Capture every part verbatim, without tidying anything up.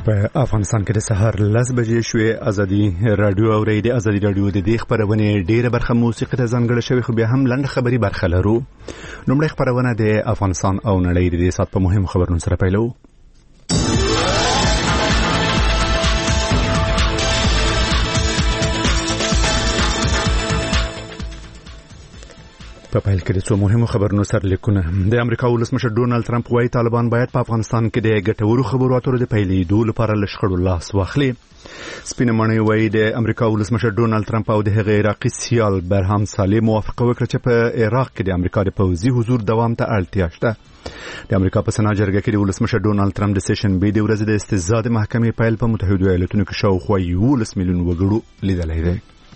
په افغانستان کې د سهار لس بجې شوې. ازادي رادیو او د ازادي رادیو د دې خبرونه ډیره برخه موسیقي ته ځانګړې شوی، خو بیا هم لنډ خبري برخه لرو. لومړی خبرونه د افغانستان او نړۍ د دې سات په مهم خبرونو سره پیلو. په پیل کې د څو مهمو خبرونو سره لیکونه. د امریکا ولسمشر ډونالد ټرمپ وايي طالبان باید په افغانستان کې د ګټورو خبرو اترو د پیلېدو لپاره له شخړو لاس واخلي. سپینه ماڼۍ وايي د امریکا ولسمشر ډونالد ټرمپ او د هغې عراقي سیال برهام صالح موافقه وکړه چې په عراق کې د امریکا د پوځي حضور دوام ته اړتیا شته. د امریکا په سنا جرګه کې د ولسمشر ډونالد ټرمپ د سیشن بي د ورځې د استزاد محکمې پیل په متحده ایالاتونو کې شاوخوا یولس میلیون وګړو لیدلی دی.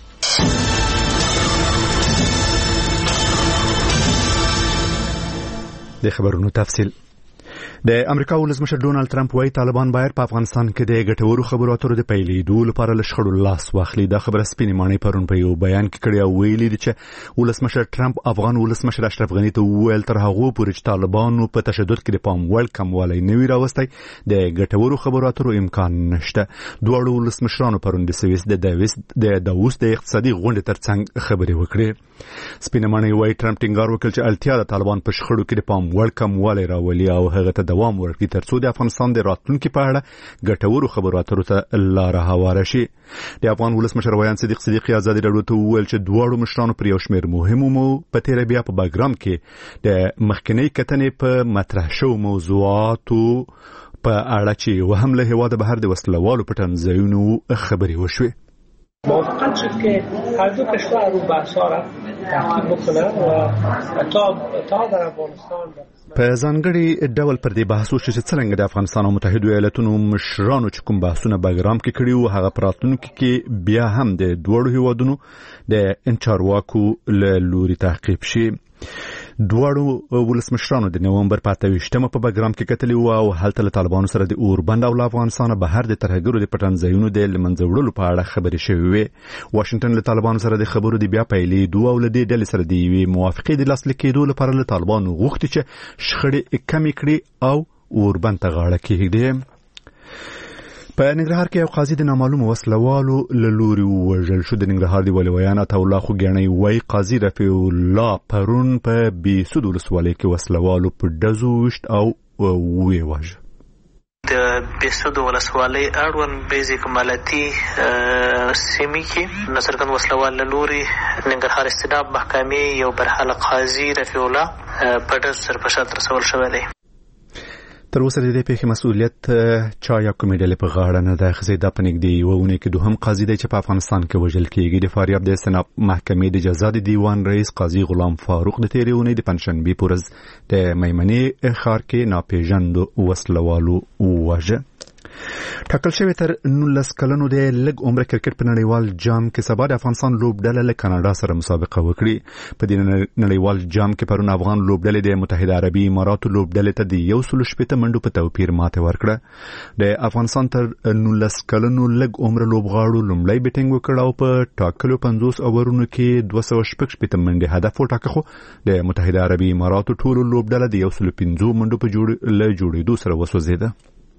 د خبرونو تفصیل. د امریکا ولسمشر ډونالد ټرمپ وايي طالبان باید په افغانستان کې د ګټورو خبرو اترو د پیلېدو لپاره له شخړو لاس واخلي. دا خبره سپینې ماڼۍ پرون په یو بیان کې کړې او ویلي دي چې ولسمشر ټرمپ افغان ولسمشر اشرف غني ته وویل تر هغو پورې چې طالبانو په تشدد کې د پام وړ کموالی نه وي راوستی د ګټورو خبرو اترو امکان نشته. دواړو ولسمشرانو پرون د سویس د داووس د داووس د اقتصادي غونډې ترڅنګ خبرې وکړې. سپینه ماڼۍ وايي ټرمپ ټینګار وکړ چې اړتیا د طالبان په شخړو کې د پام وړ کموالی راولي او هغه ته دوام ورکړي ترڅو د افغانستان د راتلونکي په اړه ګټورو خبرو اترو ته لاره هواره شي. د افغان ولسمشر ویان صدیق صدیقی ازادي راډیو ته وویل چې دواړو مشرانو پر یو شمېر مهمو مو په تیر بیا په باګرام کې د مخکنی کتنې په مطرح شو موضوعاتو په اړه چې وهم له هیواد بهر د وسلوالو په تنظیمونو خبرې وشوې. موافقت شد که هر دو کشور رو بحثا را تعقیب بکنن و تا تا در افغانستان په ځانګړي ډول پر دې بحث وشو چې څنګه د افغانستان او متحده ایالاتونو مشرانو چې کوم بحثونه باګرام کې کړي وو هغه پراتونکو کې بیا هم د دوړو هیوادونو د انچارواکو له لوري تعقیب شي. دواړو ولسمشرانو د نومبر په اته ویشتمه په باګرام کې کتلي وو او هلته له طالبانو سره د اوربند او افغانستان بهر د ترهګرو د پټنځایونو د لمنځه وړلو په اړه خبرې شوې وي. واشنگټن له طالبانو سره د خبرو د بیا پیلېدو او له دې ډلې سره د یوې موافقې د لاسلیک کېدو لپاره له طالبانو غوښتي چې شخړې کمې کړي او اوربند ته غاړه کېږدي. په ننګرهار کې یو قاضي د نامعلومو وسلوالو له لوري ووژل شو. د ننګرهار د ولایت عطاالله خوږیاڼي وايي قاضي رفیع الله پرون په بېسود ولسوالۍ کې وسلوالو په ډزو وشت او ویې واژه. د بېسود ولسوالۍ اړوند بیزي کمالاتي سیمې کې نصرګن وسلوال له لوري ننګرهار استیناب محکمې یو برحاله قاضي رفیع الله په ډز سره په شا رسول شوی دی. تر اوسه د دې پیښې مسؤلیت چا یا کومې ډلې په غاړه نه ده اخیستی. دا په نږدې یوه اونۍ کې دوهم قاضي دی چې په افغانستان کې وژل کېږي. د فاریاب د استیناب محکمې د جزا د دیوان رئیس قاضي غلام فاروق د تېرې اونۍ د پنجشنبې په ورځ د میمنې ښار کې ناپېژاندو وسلوالو وواژه. ټاکل شوی تر نولس کلنو د لږ عمره کرکټ په نړیوال جام کې سبا د افغانستان لوبډله له کاناډا سره مسابقه وکړي. په دې نړیوال جام کې پرون افغان لوبډلې د متحده عربي اماراتو لوبډلې ته د یو سل شپېته منډو په توپیر ماته ورکړه. د افغانستان تر نولس کلنو لږ عمره لوبغاړو لومړی بیټینګ وکړ او په ټاکلو پنځوس اوورونو کې دوه سوه شپږ شپېته منډې هدف وټاکه، خو د متحده عربي اماراتو ټولو لوبډله د یو سل پنځو منډو په له جوړېدو سره وسوځېده.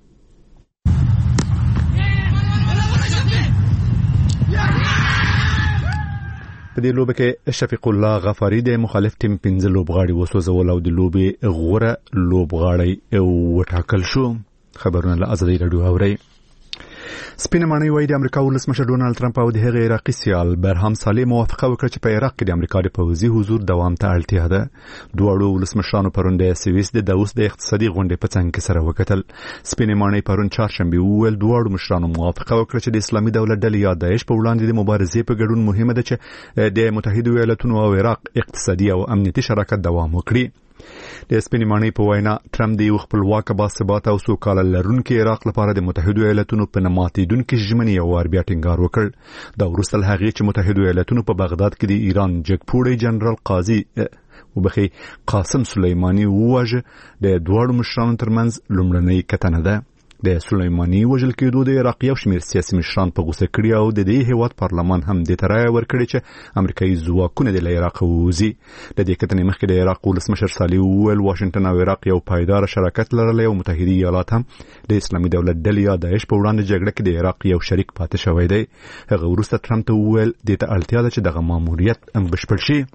په دې لوبه کې شفیق الله غفاری د مخالف ټیم پنځه لوبغاړي وسوځول او د لوبې غوره لوبغاړی وټاکل شو. خبرونه له ازادي راډیو اورئ. سپینه ماڼۍ وايي د امریکا ولسمشر ډونالد ټرمپ او د هغې عراقي سیال برهام صالح موافقه وکړه چې په عراق کې د امریکا د پوځي حضور دوام ته اړتیا ده. دواړو ولسمشرانو پرون د سویس د داووس د اقتصادي غونډې په څنګ کې سره وکتل. سپینه ماڼۍ پرون چهارشنبه وویل دواړو مشرانو موافقه وکړه چې د اسلامي دولت ډلې یا داعش په وړاندې د مبارزې په ګډون مهمه ده چې د متحده ایالاتونو او عراق اقتصادي او امنیتي شراکت دوام وکړي. د سپینې ماڼۍ په وینا ټرمپ د یو خپلواک باثباته او سوکاله لرونکي عراق لپاره د متحده ایالاتونو په نه ماتېدونکي ژمنې یو وار بیا ټینګار وکړ. دا وروسته له هغې چې متحده ایالاتونو په بغداد کې د ایران جګپوړی جنرال قاضي وبخي قاسم سلیماني وواژه د دواړو مشرانو ترمنځ لومړنۍ کتنه ده. د سلیمانی وژل کېدو د عراق یو شمېر سیاسي مشران په غوسه کړي او د دې هیواد پارلمان هم د ترای ورکړي چې امریکایي ځواکونه د عراق ووځي. د دې کتنې مخکې د عراق ولسمشر صالح وویل واشنگټن او عراق یو پایدار شراکت لرلی او متحده ایالات هم د اسلامي دولت ډلې یا داعش په وړاندې جګړه کې د عراق یو شریک پاتې شوی دی. هغه وروسته ټرمپ ته وویل دې ته اړتیا ده چې دغه ماموریت بشپړ شي.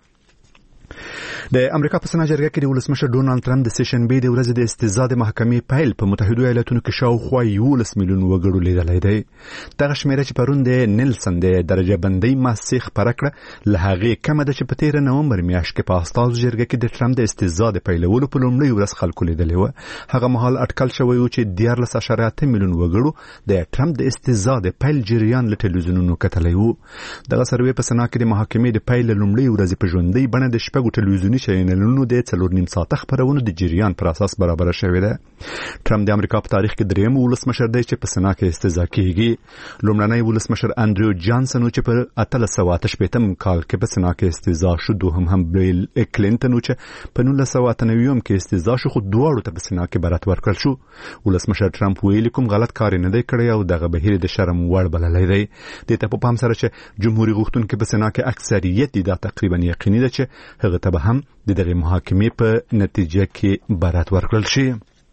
د امریکا په سنا جرګه کې د ولسمشر ډونالد ټرمپ د سیشنبې د ورځې د استزاد محکمې پیل په متحده ایالاتونو کې شاوخوا یولس میلیون وګړو لیدلی دی. دغه شمیره چې پرون د نیلسن د درجه بندۍ مؤسسې خپره کړه له هغې کمه ده چې په تیره نومبر میاشت کې په استازو جرګه کې د ټرمپ د استزاد پیلولو په لومړۍ ورځ خلکو لیدلی و. هغه مهال اټکل شوی و چې دیارلس اعشاریه اته میلیون وګړو د ټرمپ د استزاد پیل جریان له ټلویزیونونو کتلی و. دغه سروې په سنا کې د محکمې د پیل لومړۍ ورځې په ژوندۍ بڼه د شپږو ټلویزیوني چینلونو د څلور نیم ساعته خبرونو د جریان پر اساس برابر شوی دی. ټرمپ د امریکا په تاریخ کې دریم ولسمشر دی چې په سنا کې استزا کیږي. لومړنی ولسمشر انډریو جانسن چې په اتلس سوه اته شپېتم کال کې په سنا کې استزا شو، دوهم هم بیل کلینټن چې په نولس سوه اته نوي کې استزا شو، خو دواړو ته په سنا کې برات ورکړل شو. ولسمشر ټرمپ ویلي کوم غلط کار نه دی کړی او دغه بهیر د شرم وړ بللی دی. دې ته په پام سره چې جمهوریت غوښتونکي په سنا کې اکثریت دي، دا تقریبا یقیني ده چې هغه ته به هم د دغه محاکمې په نتیجه کې برات ورکړل شي.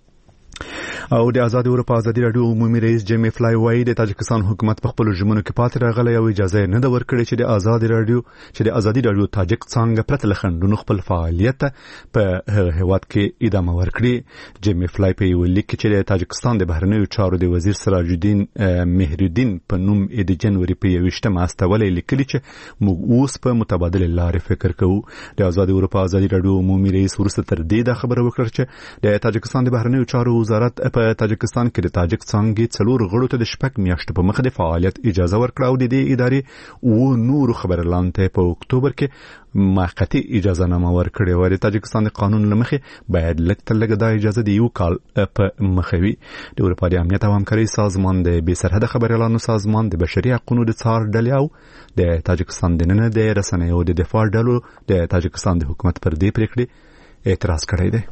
او د آزاد اروپا ازادي رادیو عمومي رئیس جیمی فلای وای د تاجکستان حکومت په خپل ژمنو کې پاتې راغلی او اجازه نه ده ورکړې چې د آزاد رادیو چې د آزادي رادیو تاجک څنګه پرته له خنډونو خپل فعالیت په هغه هیواد کې ادامه ورکړي. جیمی فلای په یو لیک کې چې د تاجکستان د بهرنیو چارو د وزیر سراج الدین مهرالدین په نوم د جنوري په یوویشتمه استولې لیکلي چې موږ اوس په متبادل لارې فکر کوو. د آزاد اروپا ازادي رادیو عمومي رئیس ورسته تر دې دا خبره وکړه چې د تاجکستان د بهرنیو چارو وزارت په تاجکستان کې د تاجک څنګه څلور غړو ته د شپږ میاشتو په مخه د فعالیت اجازه ورکړه او د دې ادارې او نور خبرلاند ته په اکتوبر کې موقتی اجازه نامه ورکړې و. د تاجکستان د قانون لمخې باید لږ تر لږه دا اجازه د یو کال په مخه وي. د اروپا د امنیت او همکارۍ سازمان، د بې سرحده خبريالانو سازمان، د بشري حقوقو د څار ډلې او د تاجکستان د نن د رسنیو د دفاع ډلو د تاجکستان د حکومت پر دې پریکړې اعتراض کړی دی.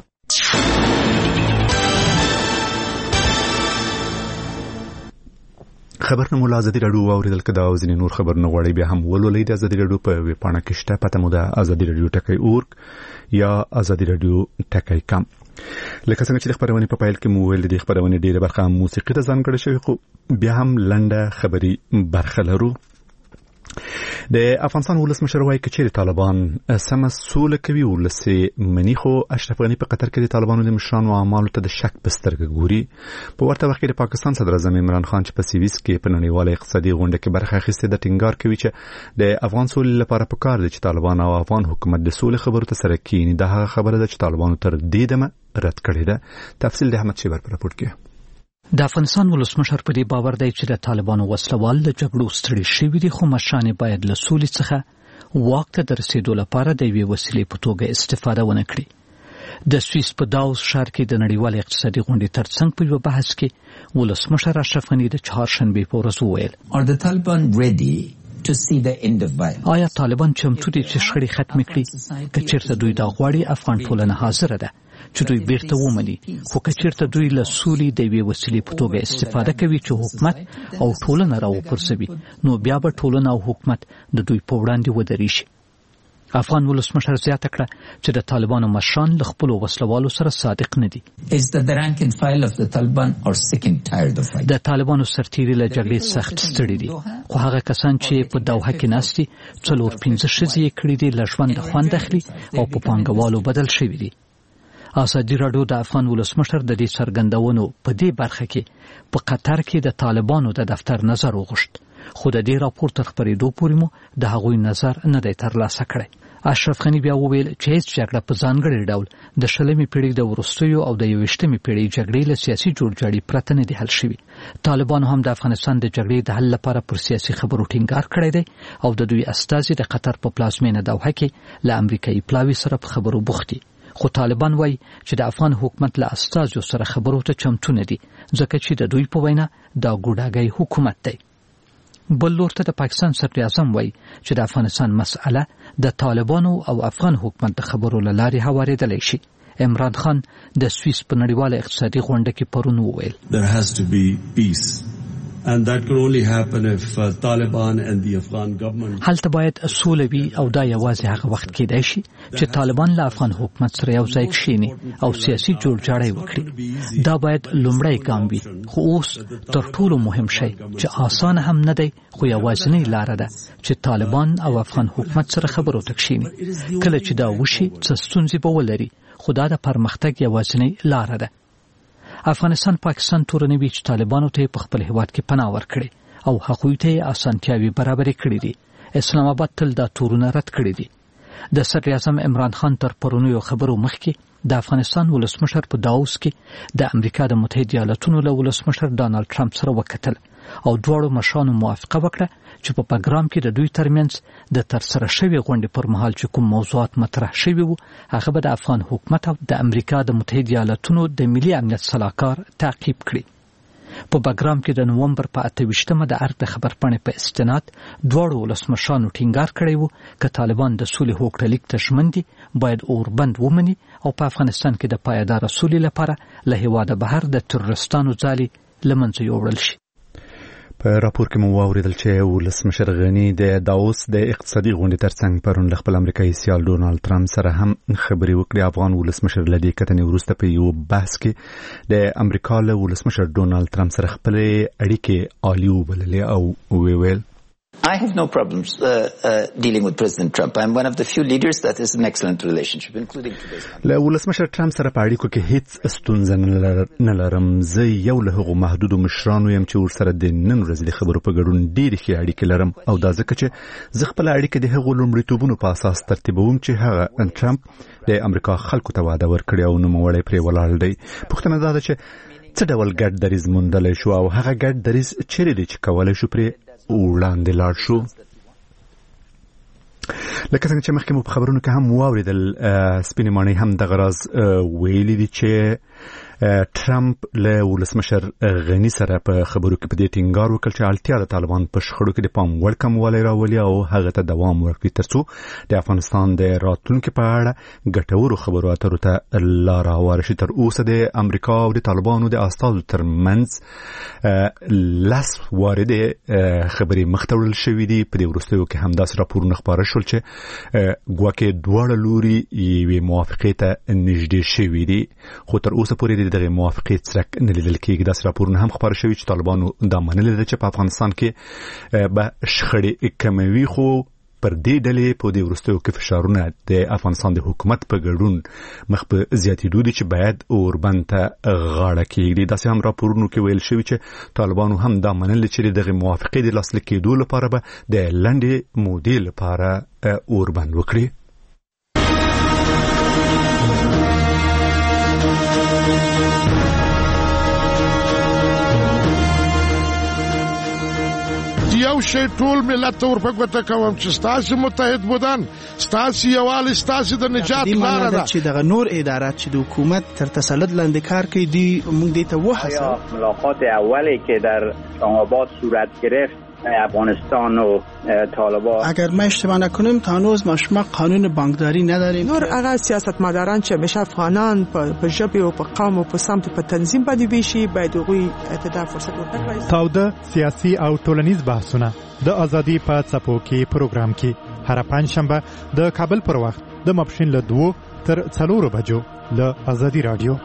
خبرونه مو ازادي رادیو اوریدل کدا او ځینې نور خبرونه غواړي بیا هم ولولئ. د ازادي رادیو په ویب پاڼه کې شته، پته مو ده ازادي رادیو ټکی اورګ یا ازادي رادیو ټکی کام. لکه څنګه چې د خبرونې په پایل کې مو ویل د خبرونې ډیره برخه موسیقي ته ځانګړې شوی، خو بیا هم لنډه خبري برخه لرو. د افغانستان ولسمشر وايي چې طالبان سم سوله کوي ولسي منی، خو اشرف غنی په قطر کې د طالبانو د مشرانو اعمالو ته د شک بسترګه ګوري. په ورته وخت کې د پاکستان صدر اعظم عمران خان چې په سیویس کې په نړیواله اقتصادي غونډه کې برخه اخیسته د ټینګار کوي چې د افغان سولې لپاره پکار دي چې طالبان او افغان حکومت د سولې خبرو ته سره کینی. دا هغه خبره ده چې طالبانو تر دې دمه رد کړې ده. تفصیل د احمد شیبر پر راپور کې. د افغانستان ولسمشر په دې باور دی چې د طالبانو وسلوال د جګړو ستړي شوي دي، خو مشران باید له سولې څخه واک ته د رسیدو لپاره د یوې وسیلې په توګه استفاده ونه کړي. د سویس په داوس ښار کې د نړیوال اقتصادي غونډې ترڅنګ په یو بحث کې ولسمشر اشرف غنی د چهارشنبې په ورځ وویل: Are the Taliban ready to see the end of violence? آیا طالبان چمتو دي چې شخړې ختمې کړي؟ که چېرته دوی دا غواړي، افغان ټولنه حاضره ده چې دوی بیرته ومني، خو که چېرته دوی له سولې د یوې وسیلې په توګه استفاده کوي چې حکومت او ټولنه راوپرځوي، نو بیا به ټولنه او حکومت د دوی په وړاندې ودرېږي. افغان ولسمشر زیاته کړه چې د طالبانو مشران له خپلو وسلوالو سره صادق نه دي. د طالبانو سرتیري له جګړې سخت ستړي دي، خو هغه کسان چې په دوحه کې ناست دي څلور پنځه ښځې یې کړي دي، له ژونده خوند اخلي او په پانګوالو بدل شوي دي. ازادي رادیو د افغان ولسمشر د دې څرګندونو په دې برخه کې په قطر کې د طالبانو د دفتر نظر وغوښت، خو د دې راپور تر خپرېدو پورې مو د هغوی نظر نه دی ترلاسه کړی. اشرف غنی بیا وویل چې هیڅ جګړه په ځانګړي ډول د شلمې پیړۍ د وروستیو او د یوویشتمې پیړۍ جګړې له سیاسي جوړجاړي پرته نه دی حل شوی. طالبانو هم د افغانستان د جګړې د حل لپاره پر سیاسي خبرو ټینګار کړی دی او د دوی استازي د قطر په پلازمینه دوحه کې له امریکایي پلاوي سره په خبرو بوخت دي. خو طالبان وایي چې د افغان حکومت له استازو سره خبرو ته چمتو نه دي، ځکه چې د دوی په وینا دا ګوډاګی حکومت دی. بل لور ته د پاکستان صدر اعظم وایي چې د افغانستان مسأله د طالبانو او افغان حکومت د خبرو له لارې هوارېدلی شي. عمران خان د سویس په نړیواله اقتصادي غونډه کې پرون وویل There has to be peace and that can only happen if uh, Taliban and the Afghan government هلته باید سوله وي او دا یوازې هغه وخت کېدای شي چې طالبان له افغان حکومت سره یو ځای کښېني او سیاسي جوړجاړی وکړي. دا باید لومړی ګام وي، خو اوس تر ټولو مهم شی چې آسان هم نه دی خو یوازینۍ لاره ده چې طالبان او افغان حکومت سره خبرو ته کښېني. کله چې دا وشي څه ستونزې به ولري، خو دا د پرمختګ یوازینۍ لاره ده. افغانستان پاکستان تورنوي چې طالبانو ته په خپل هیواد کې پناه ورکړي او هغوی ته اسانتیاوي برابرې کړې دي. اسلام آباد تل دا تورونه رد کړي دي. د صدر اعظم عمران خان تر پرونیو خبرو مخکې د افغانستان ولسمشر په داوس کې د امریکا د متحده ایالاتونو له ولسمشر ډانلډ ټرمپ سره وکتل او دواړو مشرانو موافقه وکړه چې په پروګرام کې د دوی ترمنځ د ترسره شوی غونډې پر مهال چې کوم موضوعات مطرح شوي وو هغه به د افغان حکومت او د امریکا د متحده ایالاتونو د ملي امنیت صلاحکار تعقیب کړي. په پروګرام کې د نومبر په اته ویشتمه د ارګ د خبرپاڼې په استناد دواړو ولسمشرانو ټینګار کړی وو چې طالبان د سولې هوکړه لیک ته ژمن دي، باید اوربند ومني او په افغانستان کې د پایداره سولې لپاره له هیواده بهر د تروریستانو ځالې له منځه یوړل شي. په راپور کې مو واوریدل چې ولسمشر غنی د داوس د اقتصادي غونډې ترڅنګ پرون له خپل امریکایي سیال ډونالد ټرمپ سره هم خبرې وکړې. افغان ولسمشر له دې کتنې وروسته په یو بحث کې د امریکا له ولسمشر ډونالد ټرمپ سره خپل اړیکې عالی وبللې او ویل I have no problems uh, uh, dealing with President Trump. I'm one of the few leaders that is an excellent relationship, including today's conference. له ولسمشر ټرمپ سره په اړیکو کې هیڅ ستونزه نه لرم. زه یو له هغو محدودو مشرانو یم چې ورسره د نن ورځې د خبرو په ګډون ډېرې ښې اړیکې لرم او دا ځکه چې زه خپل اړیکې د هغو لومړیتوبونو په اساس ترتیبوم چې هغه ټرمپ د امریکا خلکو ته وعده ورکړې او نوموړی پرې ولاړ دی. پوښتنه دا ده چې څه ډول ګډ دریځ موندلی شو او هغه ګډ دریځ چیرې دی چې کولی شو پرې وړاندې لاړ شو. لکه څنګه چې مخکې مو په خبرونو کې هم واوریدل سپینې ماڼۍ هم دغه راز ویلي دي چې ټرمپ له ولسمشر غنی سره په خبرو کې په دې ټینګار وکړ چې اړتیا د طالبان په شخړو کې د پام وړ کموالی راولي او هغه ته دوام ورکړي ترڅو د افغانستان د راتلونکي په اړه ګټورو خبرو اترو ته لار هواره شي. تر اوسه د امریکا او د طالبانو د استازو ترمنځ لس واردې خبرې مخته وړل شوي دي. په دې وروستیو کې همداسې راپورونه خپاره شول چې ګواکې دواړه لوري یوې موافقې ته نږدې شوي دي، خو تر اوسه پورې دغه موافقې څرک نه لیدل کېږي. داسې راپورونه هم خپاره شوي چې طالبانو دا منلې ده چې په افغانستان کې به شخړې کموي، خو پر دې ډلې په دې وروستیو کې فشارونه د افغانستان د حکومت په ګډون مخ په زیاتېدو دي چې باید اوربند ته غاړه کېږدي. داسې هم راپورونو کې ویل شوي چې طالبانو هم دا منلې چې دغه موافقې د لاسلیک کېدو لپاره به د لنډې مودې لپاره اوربند وکړي. یو شی ټول ملت ته ورپګوته کوم چې ستاسو متحد بودن، ستاسو یووالی، ستاسو د نجات لاره ده. چې دغه نور ادارات چې د حکومت تر تسلط لاندې کار کوي دی موږ دې ته وهڅوو. ملاقات اولی که در اسلام آباد صورت گرفت افغانستان و طالبان، اگر ما اشتباه نکنیم تا هنوز ما شما قانون بانکداری نداریم. نور هغه سیاستمداران چې همیشه افغانان په ژبه او په قوم او په سمت په تنظیم باندې ویشي باید هغوی ته دا فرصت ورکړي. تاوده سیاسي او ټولنیز بحثونه د ازادي په څپو کې پروګرام کې هر پنځشنبه د کابل پر وخت د ماپښین له دوه تر څلورو بجو له ازادي رادیو.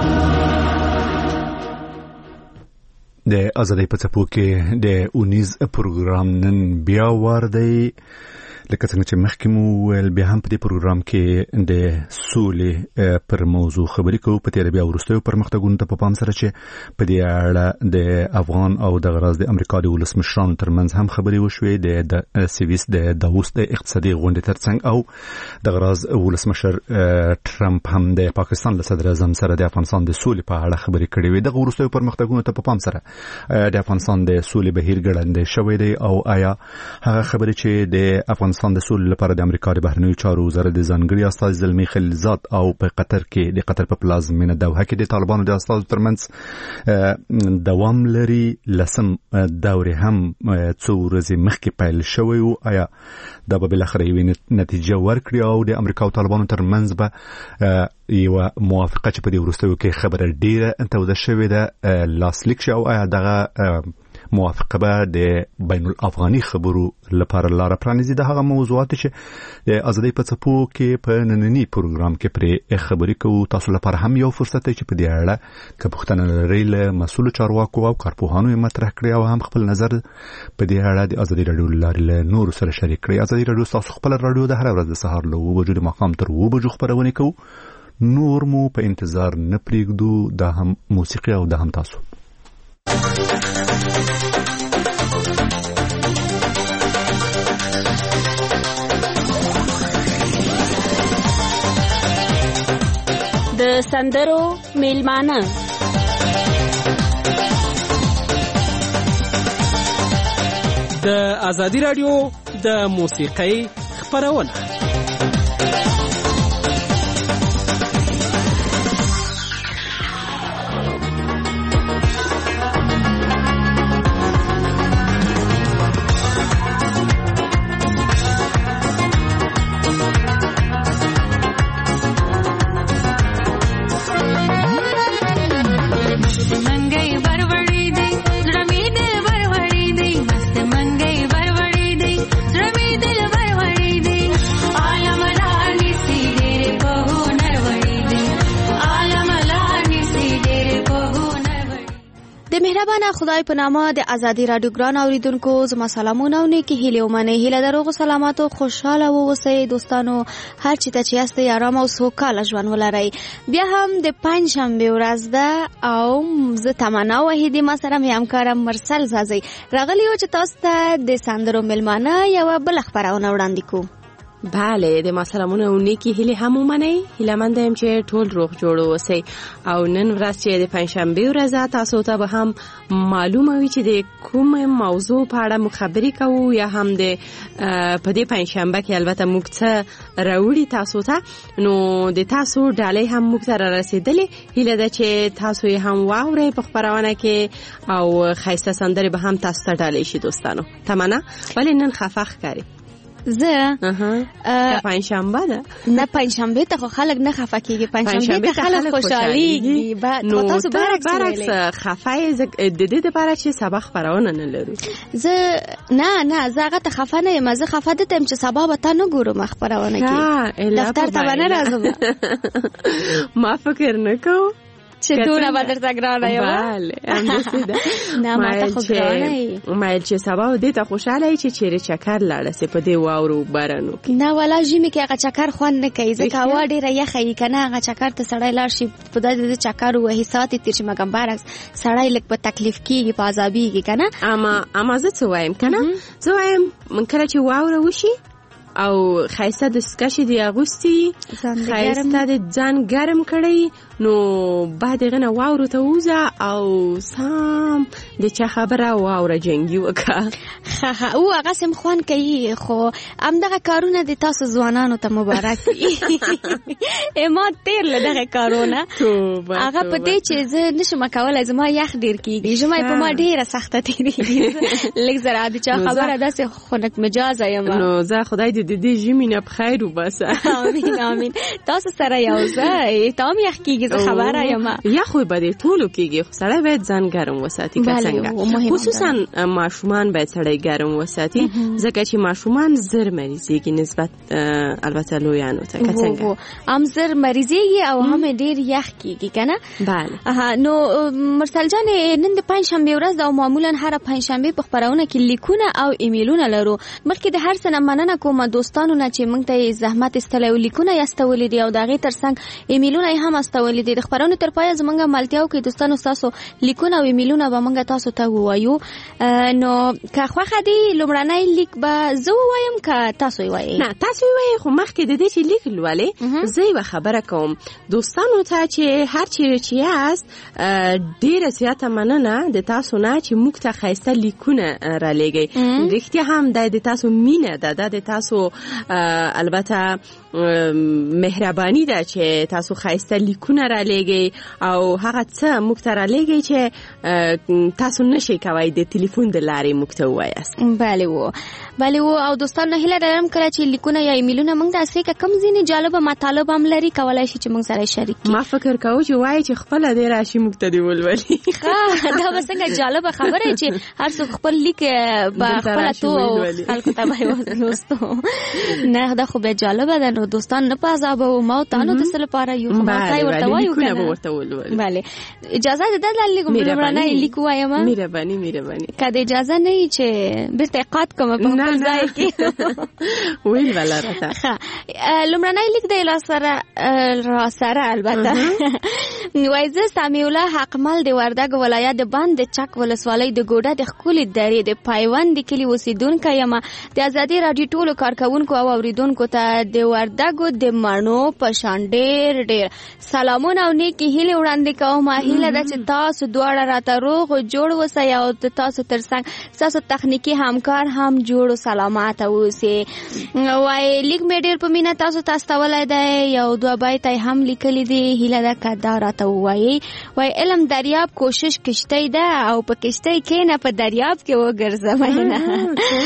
د ازادۍ په څپو کې د اونیز پروګرام نن بیا وار دی. لکه څنګه چې مخکې مو ویل بیا هم په دې پروګرام کې د سولې پر موضوع خبرې کوو. په تېره بیا وروستیو پرمختګونو ته په پام سره چې په دې اړه د افغان او دغه راز د امریکا د ولسمشرانو ترمنځ هم خبرې وشوې د سویس د داووس د اقتصادي غونډې ترڅنګ او دغه راز ولسمشر ټرمپ هم د پاکستان له صدر اعظم سره د افغانستان د سولې په اړه خبرې کړې وې. دغه وروستیو پرمختګونو ته په پام سره د افغانستان د سولې بهیر ګړندی شوی دی او آیا هغه خبرې چې د افغان افغانستان د سولې لپاره د امریکا د بهرنیو چارو وزارت د ځانګړي استازي زلمی خلیلزاد او په قطر کې د قطر په پلازمینه دوحه کې د طالبانو د استازو ترمنځ دوام لري. لسم دورې هم څو ورځې مخکې پیل شوی و. آیا دا به بالاخره یوه نتیجه ورکړي او د امریکا او طالبانو ترمنځ به یوه موافقه چې په دې وروستیو کې خبره ډیره توده شوې ده لاسلیک شي او آیا دغه موافقه به د بین الافغاني خبرو لپاره لاره پرانیزي؟ د هغه موضوعات چې د ازادۍ په څپو کې په نننی پروګرام کې پرې خبرې کوو. تاسو لپاره هم یو فرصت دی چې په دې اړه که پوښتنه لرئ له مسؤلو چارواکو او کارپوهانو یې مطرح کړئ او هم خپل نظر په دې اړه د ازادۍ راډیو له لارې له نورو سره شریک کړئ. ازادۍ راډیو ستاسو خپله راډیو ده، هره ورځ د سهار له اوه بجو د ماښام تر اوه بجو خپرونې کوو. نور مو په انتظار نه پرېږدو، دا هم موسیقي او دا هم تاسو. د سندرو میلمانه د ازادي راډیو د موسیقۍ خبرونه. خدای په نامه د ازادي راډیو ګران اوریدونکو زما سلامونه او نیکی هیله ومنه. هیله دروغ سلامات او خوشاله اوسئ دوستانو، هر چی ته چې یاستئ آرام او سوکاله ژوند ولرئ. بیا هم د پنجشنبه ورځ ده او زه تمنا وحیدی ما سره مې همکارم مرسل زازی راغلی او چې تاسو ته د سندرو میلمانه یو بل خبرونه وړاندې کوم. بله، د ما سلامونه او نیکی هیله هم ومنئ. هیله مند یم چې ټول روغ جوړ اوسئ او نن ورځ چې د پنجشنبه ورځ تاسو ته به هم معلومه وي چې د کوم موضوع په اړه مخابري کوو یا هم د په دې پنجشنبه کې البته موږ څه راوړي تاسو ته، نو د تاسو ډالۍ هم موږ ته را رسېدلې. هیله ده چې تاسو یې هم واورئ په خپرونه کې او ښایسته سندرې به هم تاسو ته ډالۍ شي دوستانو. تمنا ولې نن خفه ښکاري؟ زه اها پنجشنبه ده نه، پنجشنبه ته خو خلک نه خفه کیږي، پنجشنبه ته خلک خوشحاليږي. نو تاسو برعکس خفه د دې لپاره چې سبا خبرونه نه لرو. زه نه نه زه هغه ته خفه نه یم، زه خفه ده تم چې سبا به تا نه ګورم خبرونه کې دفتر ته نه راځم. ما فکر نه کوم چې دونه به درته ګرانه یم. بله همداسې ده. نه ما ته خو ګرانه یې مایل چې سبا دې ته خوشحاله یې چې چیرې چکر لاړه سې په دې واورو بارانو کې. نه والا ژمي کې هغه چکر خوند نه کوي ځکه هوا ډېره یخه وي که نه. هغه چکر ته سړی لاړ شي په داسې چکر ووهي ساعت یې تېر شي، مګر برعکس سړی لږ په تکلیف کېږي، په عذابېږي که نه. اما اما زه څه وایم که نه، زه وایم کله چې واوره وشي او خایسته د سکشي دی اغوستي، خایسته د ځان ګرم کړی، نو بعد غنه واورو ته وځه او سام د چا خبره واوره جنگي وکړه. ها ها او هغه سم خوان کوي، خو همدغه کارونه د تاسو ځوانانو ته مبارک وي. ما تیر له دغه کارونه هغه په دې چې زه نشم کولای، زما یخ ډیر کیږي، ژمی په ما ډیره سخته تیریږي. لږ زره د چا خبره داسې خنک مجازه یم. نو زه خدای دې د دې ژمي نه په خیر وباسه. امين امين. تاسو سره یو ځای تام یخ کیږي، زه خبره یم. یا خو به دې ټولو کیږي، خو سړی باید ځان ګرم وساتي که څنګه، خصوصا ماشومان باید سړی ګرم وساتي ځکه چې ماشومان زر مریضیږي نسبت البته لویانو ته که څنګه هم زر مریضیږي او هم ډیر یخ کیږي کنه. بله. نو مرسل جان نن د پنجشنبه ورځ او معمولا هر پنجشنبه په خبرونه کې لیکونه او ایمیلونه لرو. مخکې د هر څه مننه کوم دوستانو نه چې موږ ته زحمت استلو لیکونه یاستولې دي او دغه ترڅنګ ایمیلونه هم استولې دي. د خبرونو تر پای زمونږ ملتیاو کې دوستانو تاسو لیکونه او ایمیلونه به موږ تاسو ته وایو. نو که خوخه دی لومړنۍ لیک به زه وایم که تاسو وایي؟ نه تاسو وایي، خو مخکې د دې چې لیک لولې زه یو خبره کوم دوستانو ته چې هر چیرې چې یاست ډیره زیاته مننه د تاسو نه چې موږ ته ښایسته لیکونه را لېږئ. رښتیا هم دا د تاسو مینه ده، دا د تاسو البته مهرباني ده چې تاسو خایسته لیکونه را لېږئ او هغه څه موږ ته را لېږئ چې تاسو نشئ کوئ د ټلیفون د لارې موږ ته ووایاست. بله و بله و او دوستانو هیله لرم کله چې لیکونه یا ایمیلونه موږ داسې که کم ځینې جالبه مطالب هم لري کولی شي چې موږ سره شریک کړي. ما فکر کوو چې وایي چې خپله دې راشي موږ ته دې ولولي. دا به څنګه جالبه خبره چې هر څوک خپل لیک په خپله تو او خلکو ته به لوستو. نه دا خو بیا جالبه ده نو دوستان نه په عذابوو ما او تانو د څه لپاره یو خلاصای ورته وایو که نه. بله اجازه ده دا لیکم لومړنی لیک ووایم. مهرباني مهرباني که د اجازه نه وي چې بیرته قات کوم په خپل ځای کې ویل به لرته. لومړنی لیک دی را سره البته وایي زه سمیع الله حقمل د وردګ ولایت د بند د چک ولسوالۍ د ګوډه د ښکلي درې د پیوند د کلي اوسېدونکی یم. د ازادي راډیو ټولو کارکوونکو او اوریدونکو ته د وردګو د مڼو په شان ډېر ډېر سلامونه او نیکې هیلې وړاندې کوم. هیله ده چې تاسو دواړه راته روغ او جوړ اوسئ او د تاسو تر څنګ ستاسو تخنیکي همکار هم جوړ او سلامت اوسئ. وایي لیک مې ډېر په مینه تاسو ته استولی دی. یو دوه بیت یې هم لیکلي دي. هیله ده که دا راته ووایي. وایي علم دریاب کوشش کشتی ده او په کشتی کښېنه په دریاب کې وګرځه مینه.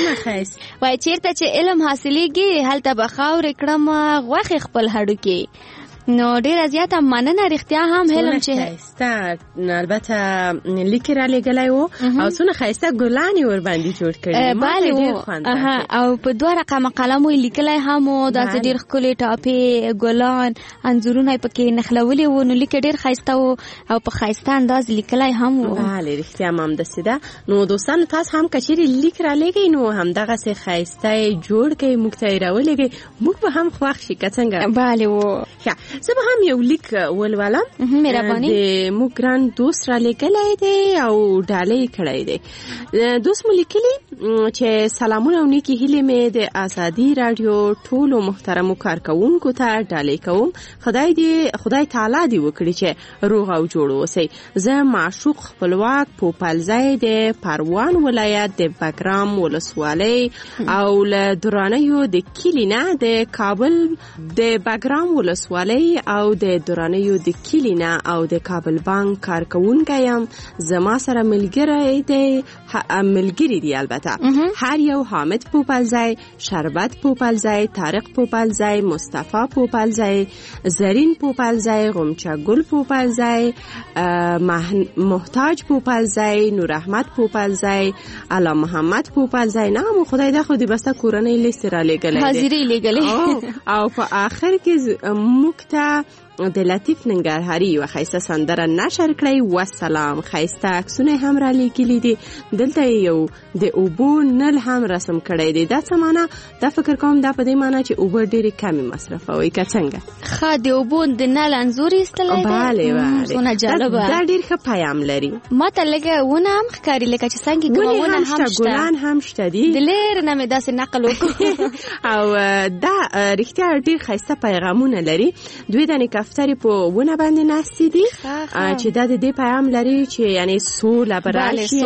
وایي چېرته چې علم حاصلېږي هلته به خاورې کړم غوښې خپل هډوکي. نو ډیره زیاته مننه. رښتیا هم علم چې خایسته البته لیک را لېږلی و او څونه خایسته ګلان یې ورباندې جوړ کړي. بله و او په دوه رقمه قلم یې لیکلی هم و. داسې ډېر ښکلې ټاپې ګلان انځورونه یې پکې نښلولي وو. نو لیک ډېر ښایسته و او په ښایسته انداز لیکلی هم و. بله رښتیا هم همداسې ده. نو دوستانو تاسو هم که چیرې لیک را لېږئ نو همدغسې ښایسته یې جوړ کړئ موږ ته یې راولېږئ موږ به هم خوښ شي که څنګه. بله و زه به هم یو لیک ولولم. مهرباني. د موږ ګران دوست را لیکلی دی او ډالۍ کړی دی. دوست مو لیکلي چې سلامونه او نیکې هیلې مې د ازادي راډیو ټولو محترمو کارکوونکو ته ډالۍ کوم. خدای دې خدای تعالی دې وکړي چې روغ او جوړ اوسئ. زه معشوق خپلواک پوپلزی د پروان ولایت د بګرام ولسوالۍ او له درانیو د کلي نه د کابل د بګرام ولسوالۍ او د درانیو د کلي نه او د کابل بانک کارکوونکی یم. زما سره ملګری دی ملګری دی البته هر یو حامد پوپلزی، شربت پوپلزی، طارق پوپلزی، مصطفی پوپلزی، زرین پوپلزی، غمچه گل پوپلزی، محتاج پوپلزی، نور احمد پوپلزی، علا محمد پوپلزی. نه مو خدای دا خو دې بسته کورنۍ لیست را لېږلی دی حاضري لېږلی او په آخر کې موږ ته د لطیف ننګرهاري یوه ښایسته سندره نشر کړئ. وسلام. ښایسته عکسونه هم را لیکلي دي. دلته یو د اوبو نل هم رسم کړی دی. دا څه معنا؟ دا فکر کوم دا په دې معنا چې اوبه ډېرې کمې مصرفوئ که څنګه. ښه د اوبو د نل انځور یې ایستلی دی. بله بله څونه جالبه. دا ډېر ښه پیام لري. ما ته لږه ونه هم ښکاري لکه چې څنګه کومه ونه هم شته. ګلان هم شته دي. د لرې نه مې داسې نقل وکړو او دا رښتیا ډېر ښایسته پیغامونه لري. دوی دانې کفترې په ونه باندې ناستې دي چې دا د دې پیغام لري چې یعنی سوله به راشي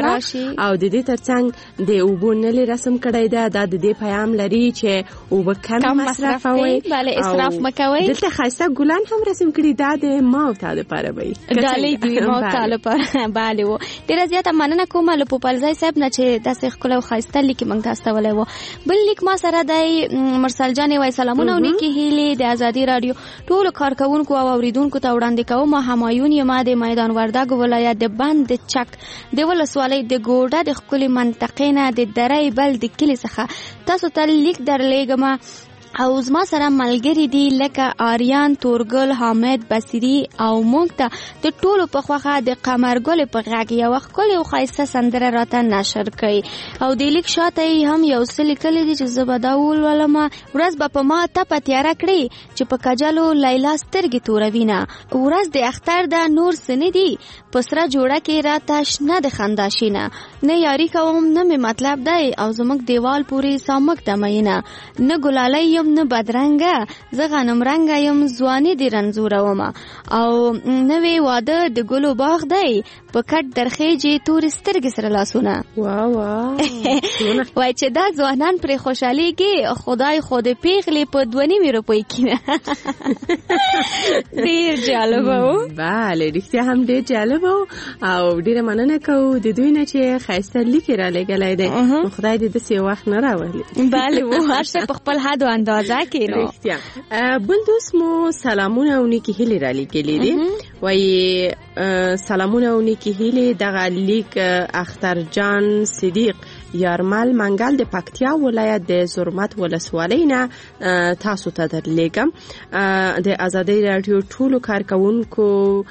او د دې ترڅنګ د اوبو نلې رسم کړی ده. دا د دې پیغام لري چې اوبه کم مصرفوئ. بله اسراف مه کوئ. دلته ښایسته ګلان هم رسم کړي. دا د ما او تا دپاره به وي ډالۍ دوی ما او تا لپاره. بله و ډېره زیاته مننه کوم له پوپلزی صاحب نه چې داسې ښکلی او ښایسته لیک یې موږ ته استولی و. بل لیک ما سره دی. مرسل جانې وایي سلامونه او نیکې هیلې د ازادي راډیو ټولو کارکوونکو او اوریدونکو ته وړاندې کوم. همایون یم د میدان وردګ ولایت د بند د چک د ولسوالۍ د ګوډه د ښکلې منطقې نه د درې بل د کلي څخه تاسو ته لیک درلیږم. او زما سره ملګری دي لکه آریان، تورګل، حامد، بصیري او موږ ته د ټولو په خوښه د قمرګل په غږ یوه ښکلې او ښایسته سندره راته نشر کړئ. او د لیک شاته یې هم یو څه لیکلی دي چې زه به دا ولولمه. ورځ به په ما تپه تیاره کړي چې په کجلو لیلا سترګې توروینه. ورځ د اختر ده نور څه نه دي په سره جوړه کې راته شنه د خندا شینه. نه یاري کوم نه مې مطلب دی او زموږ دیوال پورې سامک د مینه. نه ګلالی نه بدرنګه زه غنم رنګه یم ځواني دې رنځورومه. او نوې واده د ګلو باغ دی په کټ درخېجې تور سترګې سره لاسونه واه واه وای چې دا ځوانان پر خوشاليږي خدای خود پیغلې په دوه نیمه روپۍ کینه ډیر جالب وو bale رښتیا هم ډیر جالب وو او ډیر مننه کوو د دوی نه چې خاصه لیکي را لګلای دی خدای دې د سی وخت نه راولي bale وو هر څه په خپل حد او اندازه کې نو رښتیا بل دوست مو سلامونه او نیکی هیلې را لګلې دي وای سلامونه او نیکی هیلې دغه لیک اختر جان صدیق یارمل منګل د پکتیا ولایت د زرمت ولسوالۍ نه تاسو ته درلېږم د ازادي رادیو ټولو کارکونکو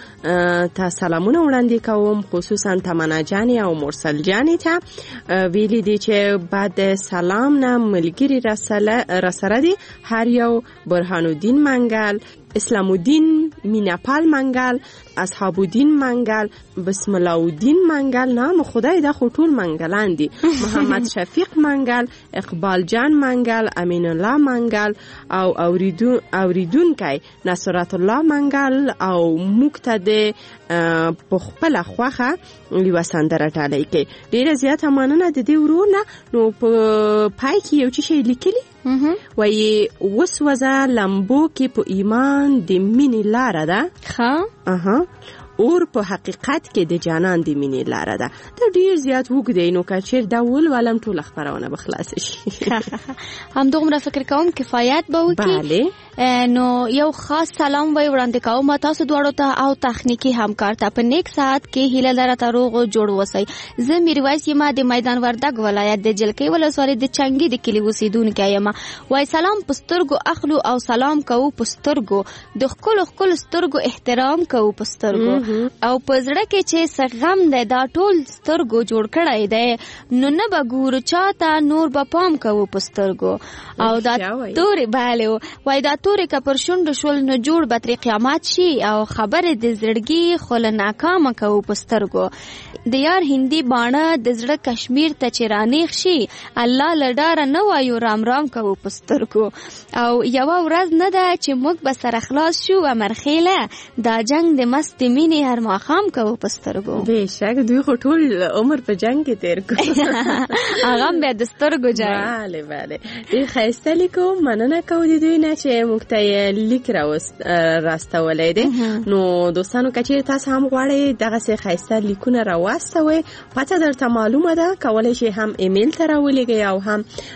ته سلامونه وړاندې کوم خصوصا تمنا جانې او مرسل جانې ته ویلي دي چې بعد سلام نه ملګری راسره دي هر یو برهان الدین منګل اسلام الدین میناپال منګل اصحاب الدین منګل بسم الله الدین منګل نام خدای دا خطول منګلان دي محمد شفیق منګل اقبال جان منګل امین الله منګل او اوریدون اوریدونکای نصرت الله منګل او مقتدی په خپل خوخه یو سندره ټالی کې ډیره زیاته مننه د دې ورونه نو په پای کې یو څه لیکلی وای وسوځه لمبو کې په ایمان د مینې لار ده ها اها اور په حقیقت کې د جانان د مینې لار ده ته ډیر زیات وګدې نو کچیر دا ول ولم ټول خبرونه بخلاص شي هم دومره فکر کوم کفایت به وکي bale نو یو خاص سلام وای وړاندې کوم تاسو دواړو ته او تخنیکی همکار ته په نیک ساعت کې هیله لرته روغ جوړ وسی زه میرویس یم د میدان وردګ ولایت د جلکې ولسوالۍ د چنګي د کلی اوسیدونکو یم وای سلام پسترګو اخلو او سلام کوو پسترګو د خپل خپل سترګو احترام کوو پسترګو او پزړه کې چې سغم ده دا ټول سترګو جوړ کړای دی نو نه بګور چاته نور به پام کوو پسترګو او دا تورې bale وای دا تورې کا پر شوند شول نو جوړ به تر قیامت شي او خبره د زړګي خل ناکام کوو پسترګو د یار هندي باڼه د زړه کشمیر ته چرانیخ شي الله لډار نه وایو رام رام کوو پسترګو او یو ورځ نه ده چې موږ به سره خلاص شو امرخیله دا جنگ د مست مینې هر ماخام کوو پسترګو بهشکه دوی خو ټول عمر په جنگ کې تیر کو هغه به د سترګو ځای bale bale ډیر خسته لیکو مننه کوو د دوی نه چې موږ ته لیک راوست راستولې دي نو دوستانو کچیر تاسو هم غواړئ دغه څه خسته لیکونه راوستوي پته درته معلومه ده کولای شي هم ایمیل ته راولېږئ او هم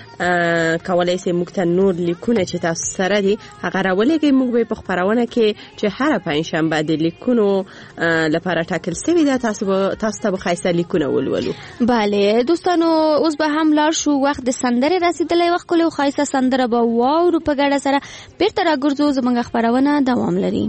کولای شي موږ ته نور لیکونه چې تاسو سره دي هغه راولېږئ موږ به په خبرونه کې چې هر پنځشنبه د لیکونو لپاره ټاکل شوی ده تاسو تاسو ته به خاصه لیکونه ولولو bale دوستانو اوس به هم لاړ شو وخت د سندره رسیدلې وخت کولو خاصه سندره به واورو په ګډه سره بیرته راګرځو زموږ خبرونه دوام لري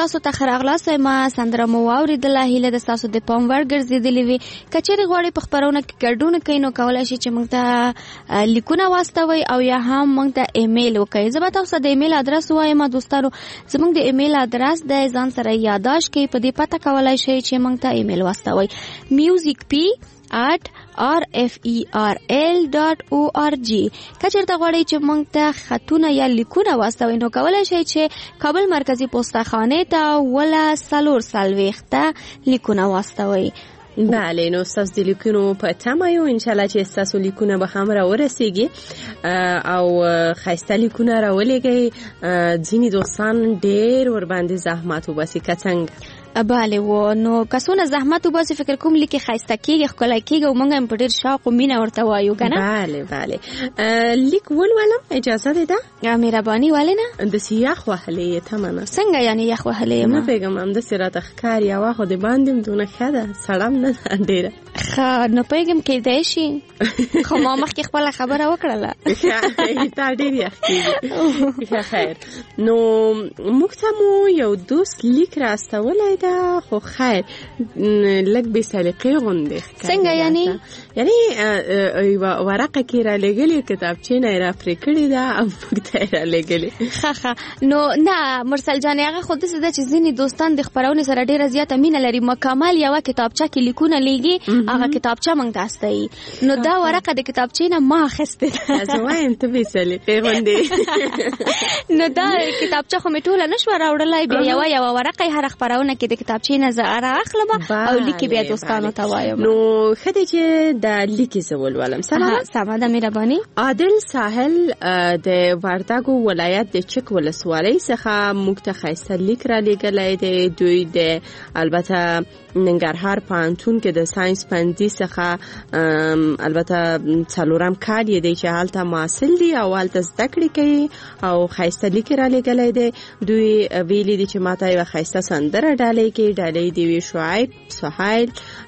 تاسو ته خراغلاس ما سندره مو اوریدله هیله د تاسو د پام ور ګرځیدلې وي کچېری غواړي په خبرونه کې ګډون کینو کولای شي چې موږ ته لیکونه واستوي او یا هم موږ ته ایمیل وکړي زه به تاسو د ایمیل ادرس وایم دوستانو زموږ د ایمیل ادرس د ځان سره یاداش کې په دې پته کولای شي چې موږ ته ایمیل واستوي musicp at r f e r l dot org کچېرته غواړئ چې موږ ته خطونه یا لیکونه واستوي نو کولای شئ چې کابل مرکزی پوسټخانه ته ولا سلور سلويخته لیکونه واستوي. بله نو ستاسو د لیکونو په تمه یو ان شاء الله چې ستاسو لیکونه به هم راورسیږي او خاسته لیکونه راولېږي. ځینې دوستان ډېر ور باندې زحمت وباسي که څنګه بله و نو کسونه زحمت وباسي فکر کوم لیکي خاسته کیږي ښکلا کیږي او موږ هم په ډېر شوق او مینه ورته وایو کنه. بله بله لیک ولولم اجازه ده ده مهرباني ولنه د سیاخ وهلې تمنه څنګه یعنی یخ وهلې ما پیغام هم د سرات ښکار یا واخو د باندې دونه خده سلام نه ډیره خا نو پیغام کې دی شي خو ما مخکې خپل خبره وکړله تا ډیر یخ کیږي خیر. نو موږ ته مو یو دوست لیک راستولای دا خو خیر لږ به سلیقې غونډه څنګه یعنی یعنی ورقه کې را لګلې کتابچې نه را پرې کړې دا او پکې را لګلې ښه ښه نو نه مرسل جان هغه خود څه د چې ځینې دوستان د خبرونه سره ډیره زیاته مینه لري مکمل یو کتابچه کې لیکونه لګي هغه کتابچه موږ تاستای نو دا ورقه د کتابچې نه ما اخسته زما ته به سلیقې غونډه نو دا کتابچه خو مټوله نشو راوړلای بیا یو یو ورقه هر خبرونه کې د کتابچې نه زه اخلم او لیکي بیا دوستانو ته وایم. نو خدای چې د لیکي زول ولم سلام سلام د مهرباني عادل ساحل د وردګو ولایت د چک ولسوالۍ څخه مختخص لیک را لګلای دی دوی د البته ننګرهار پانتون کې د ساينس پندي څخه البته څلورم کال یې دی چې حالته ماسل دی او حالته زده کړې کوي او خاصه لیک را لګلای دی دوی ویلي دي چې ماته یو خاصه سندره ډالۍ کې ډالۍ دی وی شعیب سهیل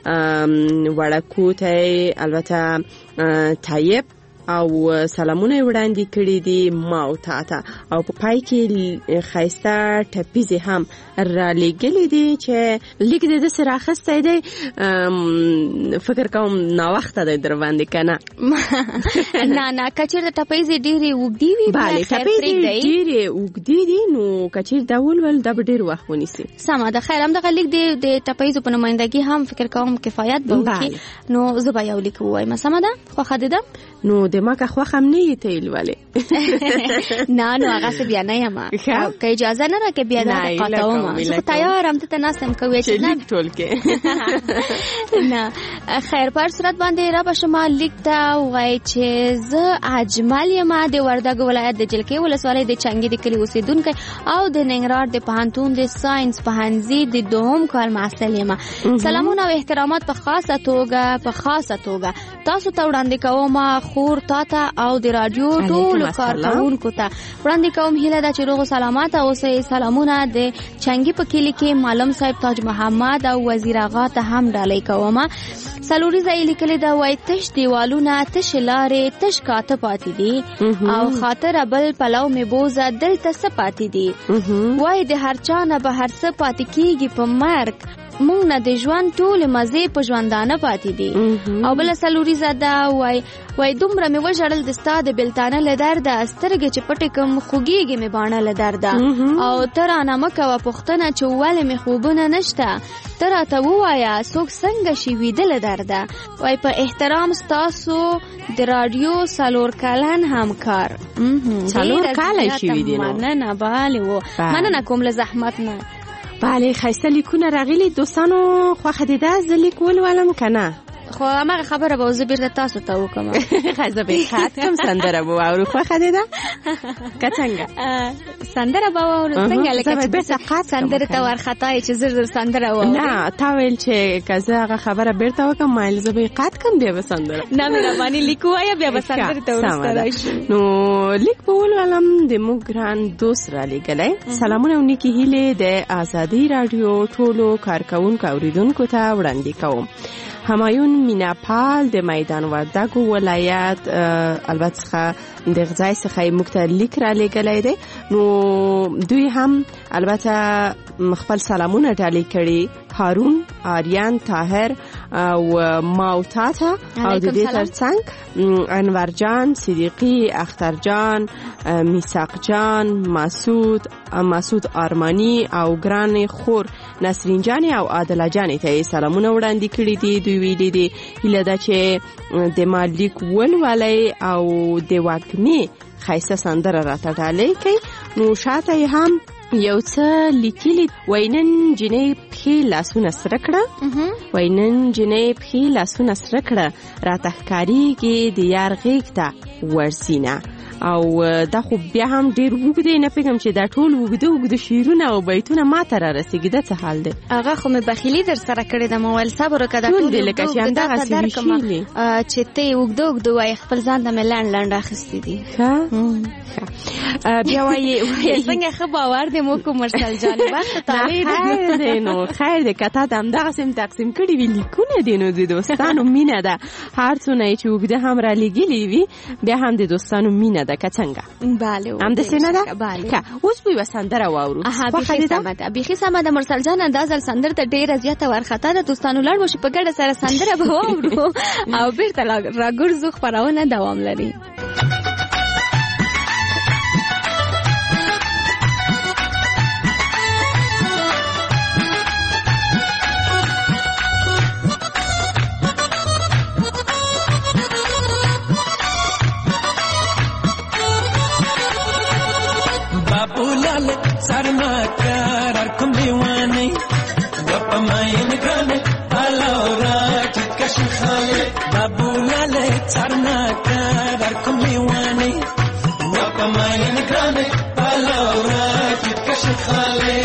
وړکوټی البته طیب او سلامونه وړاندې کړي دي ما او تاته او په پای کې خاصه ټپیزه هم را لګلې دي چې لیک دې د سره اخسته دی فکر کوم نا وخت دی در باندې کنه نه نه کچیر د ټپیزه ډېری وګدي وی bale ټپیزه ډېری وګدي دي نو کچیر دا ولول د ډېر وخت ونیسي سم ده خیر هم د لیک د ټپیزه په نمائندګي هم فکر کوم کفایت به وکړي نو زه به یو لیک وایم سم ده خو خدیدم نو د ما که خو هم نه تیل ولی نه نو هغه څه بیا نه یم که اجازه نه راکې بیا نه قاطعوم زه تیارم ته ناسم کوي چې نه ټول کې نه خیر پر صورت باندې را به شما لیک ته وای چې زه اجمل یم د وردګ ولایت د جلکې ولسوالۍ د چنګي د کلی اوسیدونکو او د ننګرهار د پوهنتون د ساينس پوهنځي د دوهم کال محصل یم. سلامونه او احترامات په خاصه توګه په خاصه توګه تاسو ته وړاندې کوم خور تاته او د رادیو ټول کارکونکو ته وړاندې کوم هیله ده چې روغ سلامات اوسئ. سلامونه د چنګي په کلی کې معلم صاحب تاج محمد او وزیر آغا ته هم ډالۍ کوم. سلوري ځای لیکل دا وای تش دیوالونه تش لارې تش کاته پاتې دي او خاطر بل پلاو می بوزه دلته څه پاتې دي وای د هر چا نه به هر څه پاتې کیږي په مرګ مونږ نه د ژوند ټول مزه په ژوندانه پاتې دي او بل سلوري زده وای وای دومره مې وژړل د ستاد بلتانه لدار د استرګې چې پټې کوم خوګيږي مې باڼه لدار ده او تر انا مکه و پختنه چې ولې مې خوبونه نشته تر ته وایا څوک څنګه شي ویدل درده وای په احترام ستاسو د رادیو سالور کالن همکار سالور کال شي ویدل نه نه bale و مننه کوم له زحمت نه bale خاصه لیکونه راغلي دوستانو خو خدیده زلیک ولولم کنه خو هغه خبره به زه بیرته تاسو ته وکم خزه به خاط کوم سندره بو او خو خدیده کڅنګ سندره به او څنګه لکه به سقات سندره ته ورخطای چې زر زر سندره و نه تا ویل چې کزه هغه خبره بیرته وکم مایل زه به قات کوم بیا سندره نه مې باندې لیکوای بیا به سندره ته ورسره نو لیک په ولولم د موګران دوست را لګلای سلامونه ونکي هیله د ازادي رادیو ټولو کارکونکو اوریدونکو ته وړاندې کوم. همایون میناپال د میدان وردګو ولایت البته څخه د غځای څخه موږ ته لیک را لېږلی دی. نو دوی هم البته خپل سلامونه ډالۍ کړي هارون، آریان، طاهر او ماوتاتا او د دې ترڅنګ انور جان، صدیقی، اختر جان، میثاق جان، مسعود مسعود آرمانی او ګران خور نسرین جان او عادله جان ته سلامونه وړاندې کړي دي. دوی ویلي دي هیله ده چې د مالیک ولولای او د واکمې خایسته سندره راته ډالۍ کوي. نو شاته هم یو څه لیکلي وینن جنې پښې لاسونه سره کړه، وینن جنې پښې لاسونه سره کړه، راته ښکارېږي د یار غېږ ته ورسینه. او دا خو بیا هم ډېر اوږد دی، نه پوهېږم چې دا ټول اوږده اوږده شعرونه او بیتونه ما ته را رسېږي. دا څه حال دی؟ هغه خو مې بخیلي در سره کړې ده، ما ویل صبر وکړه دا ټول دی لکه چې همدغسې ویشي چې ته یې اوږده اوږده وایې، خپل ځان ته مې لنډ لنډ اخیستي دي. ښه ښه بیا وایې څنګه ښه باور دی مو کوم مرسل جان وخت خیر دی. نو خیر دی که تا ته همدغسې م تقسیم کړي وي لیکونه دي، نو د دوستانو مینه ده. هر څونه یې چې اوږده هم را لېږلي وي بیا هم د دوستانو مینه ده. که څنګه؟ بله همداسې نه ده؟ بله. اوس به یوه سندره واورو. بیخي سمه ده، بیخي سمه ده مرسل جان. دا ځل سندره ته ډېره زیاته وارخطا ده. دوستانو لاړ به شي په ګډه سره سندره به واورو او بېرته راګرځو. خپرونه دوام لري. Sarma karar kumliwani wapa mayin grane alora kitkashi khale babu lale sarma karar kumliwani wapa mayin grane alora kitkashi khale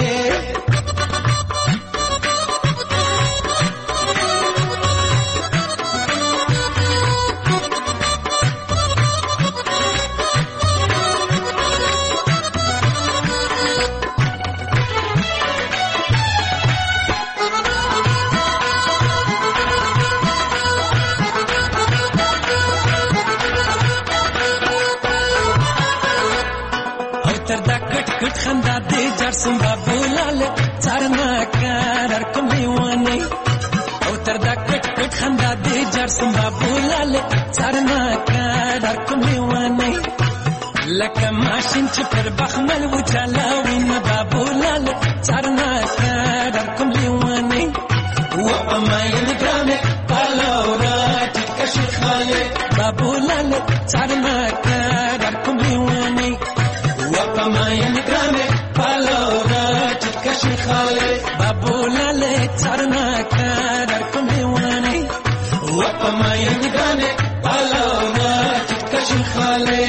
خندا دې جرسم بابولال څارنا کار کوم لیوانه او تر دا کټ کټ خندا دې جرسم بابولال څارنا کار کوم لیوانه لکه ماشین چې پر بخمل و چلاوي نه بابولال څارنا کار کوم لیوانه و پماین ګرامه پالورا ټکشي خاله بابولال څارنا کار کوم لیوانه پماین گرامه پالورا چکشی خاله بابولال چرنا کار کمیوانی و پماین گرامه پالورا چکشی خاله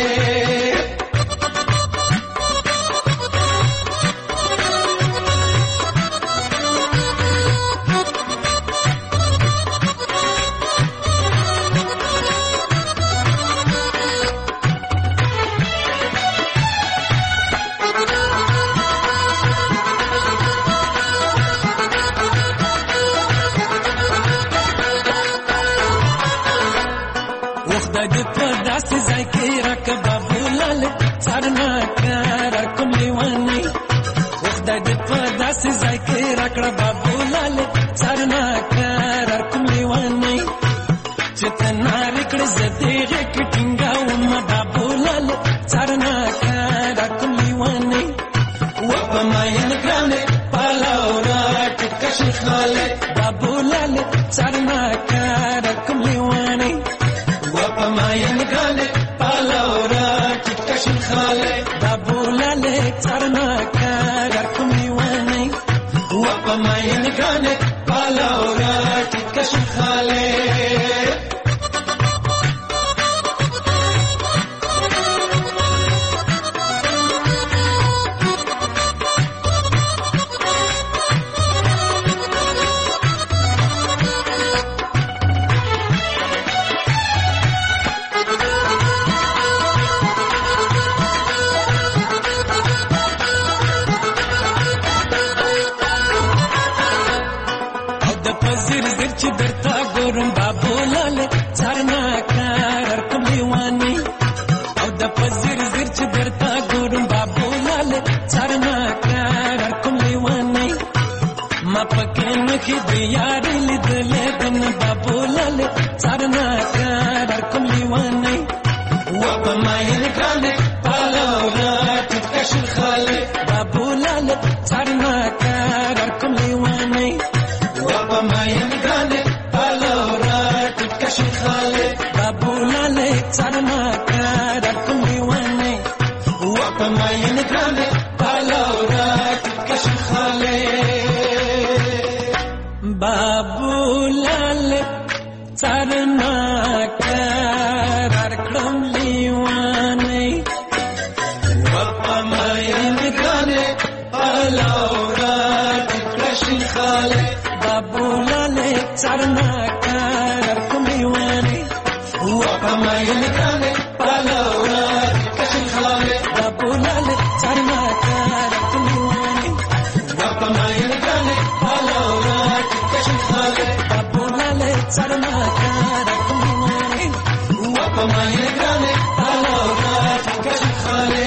لیوانی او د پزیر زیر چې درتا ګورم بابو لاله څارنا کار کوم لیوانی ما پکې نه کې دی یار لیدلې دن بابو لاله څارنا کار کوم لیوانی و په ما یې کړه پالو را ټکش خاله بابو لاله څارنا کار کوم لیوانی و په ما یې کړه پالو را ټکش خاله بابو لاله څارنا کار کوم لیوانی و په ما یې کړه پالو را ټکش خاله बाबू लाल चरना कर कमलीवाने बापा मायन गाने अलौरा कृष्ण खाले बाबू लाल चरना कर कमलीवाने बापा मायन गाने अलौरा कृष्ण खाले बाबू लाल चरना कर कमलीवाने बापा मायन गाने अलौरा बाबू लाले चरना कर कुमारी वो पमाए गाने अलौरा कश खाले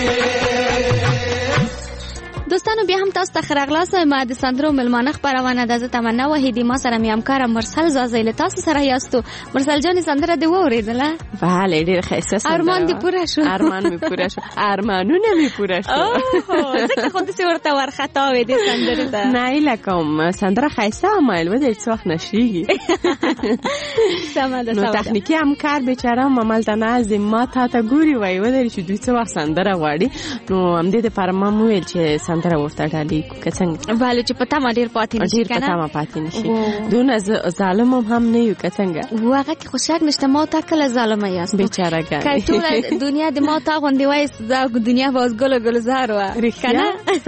دوستانو بیا هم تاسو ته خراغلاس ما د سندرو ملمانه خبرونه د تمنا وحیدی ما سره مې همکار مرسل زازیل تاسو سره یاستو مرسل جان سندره دی وریدله بله ډیر ښه سندره ارمان دی پوره شو ارمان می پوره شو ارمانونه می پوره شو اوه ځکه خو د ورته ورختا وې د سندره ته نه لکم سندره خیسه مایل و د څوخ نشریږي سمه ده نو تخنیکی همکار بیچاره ممل تناز ما تا ته ګوري وای و د چې دوی څو وخت سندره غواړي نو هم دې لپاره ما ویل چې سندره ورته ډالي که څنګه بله چې پتا ما ډیر پاتې نشي کنه ډیر پتا ما پاتې نشي دون ظالم هم نه یو که څنګه واغه کې خوشاک نشته ما تا کله ظالمه یاست بیچاره ګان که ټول دنیا د ما تا غوندې وای دا دنیا باز ګل ګلزار و کنه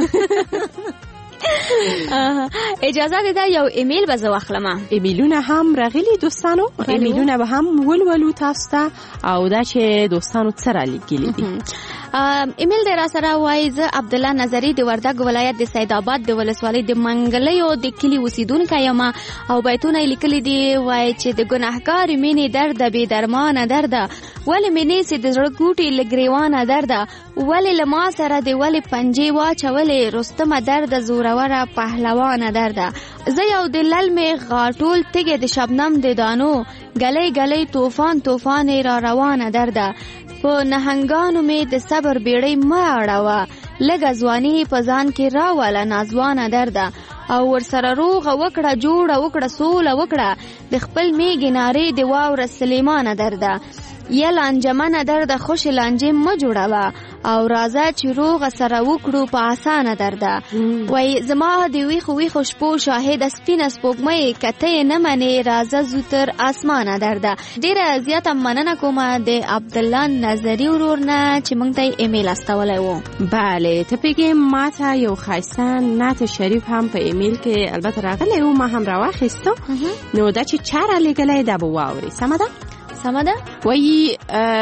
اجازه ده یو ایمیل به زه واخلم. ایمیلونه هم راغلي دوستانو، ایمیلونه به هم ولولو تاسو ته او دا چې دوستانو سره لیکلي دي. ایمیل در سره وایي زه عبد الله نظری د وردګ ولایت د سید آباد د ولسوالۍ د منګلیو د کلی اوسیدونکی یم او بیتونه لیکلي دي وایي چې د ګناهګار مینې درد بې درمانه درد ولې مینې سي د زړه ګوټې لګریوانه درد ولې له ما سره د ولې پنجې واچولې رستمه درد زوروره پهلوانه درد زه یو د للمې غاټول تږې د شبنم د دانو ګلۍ ګلۍ طوفان طوفان را روانه درد په نهنګانو مې د صبر بیړۍ مه اړوه لږه ځواني په ځان کې راوله نازوانه درده او ورسره روغه وکړه جوړه وکړه سوله وکړه د خپل میږې نارې د واوره سلیمانه درده یا لانجمنه درده خوش لانجې مه جوړوه او راځه چې روغه سره وکړو په اسانه درده وای زما د ویښو ویښو شپو شاهده سپینه سپوږمۍ که ته یې نه منې راځه ځو تر اسمانه درده. ډېره زیاته مننه کومه د عبدالله نظري ورور نه چې موږ ته یې ایمیل استولی و. بله ته پوهېږې ما ته یو ښایسته نعت شریف هم په ایمیل کې البته راغلی و ما هم راواخیستو نو دا چې چا رالیږلی دا به واورې سمه ده سمه ده وایي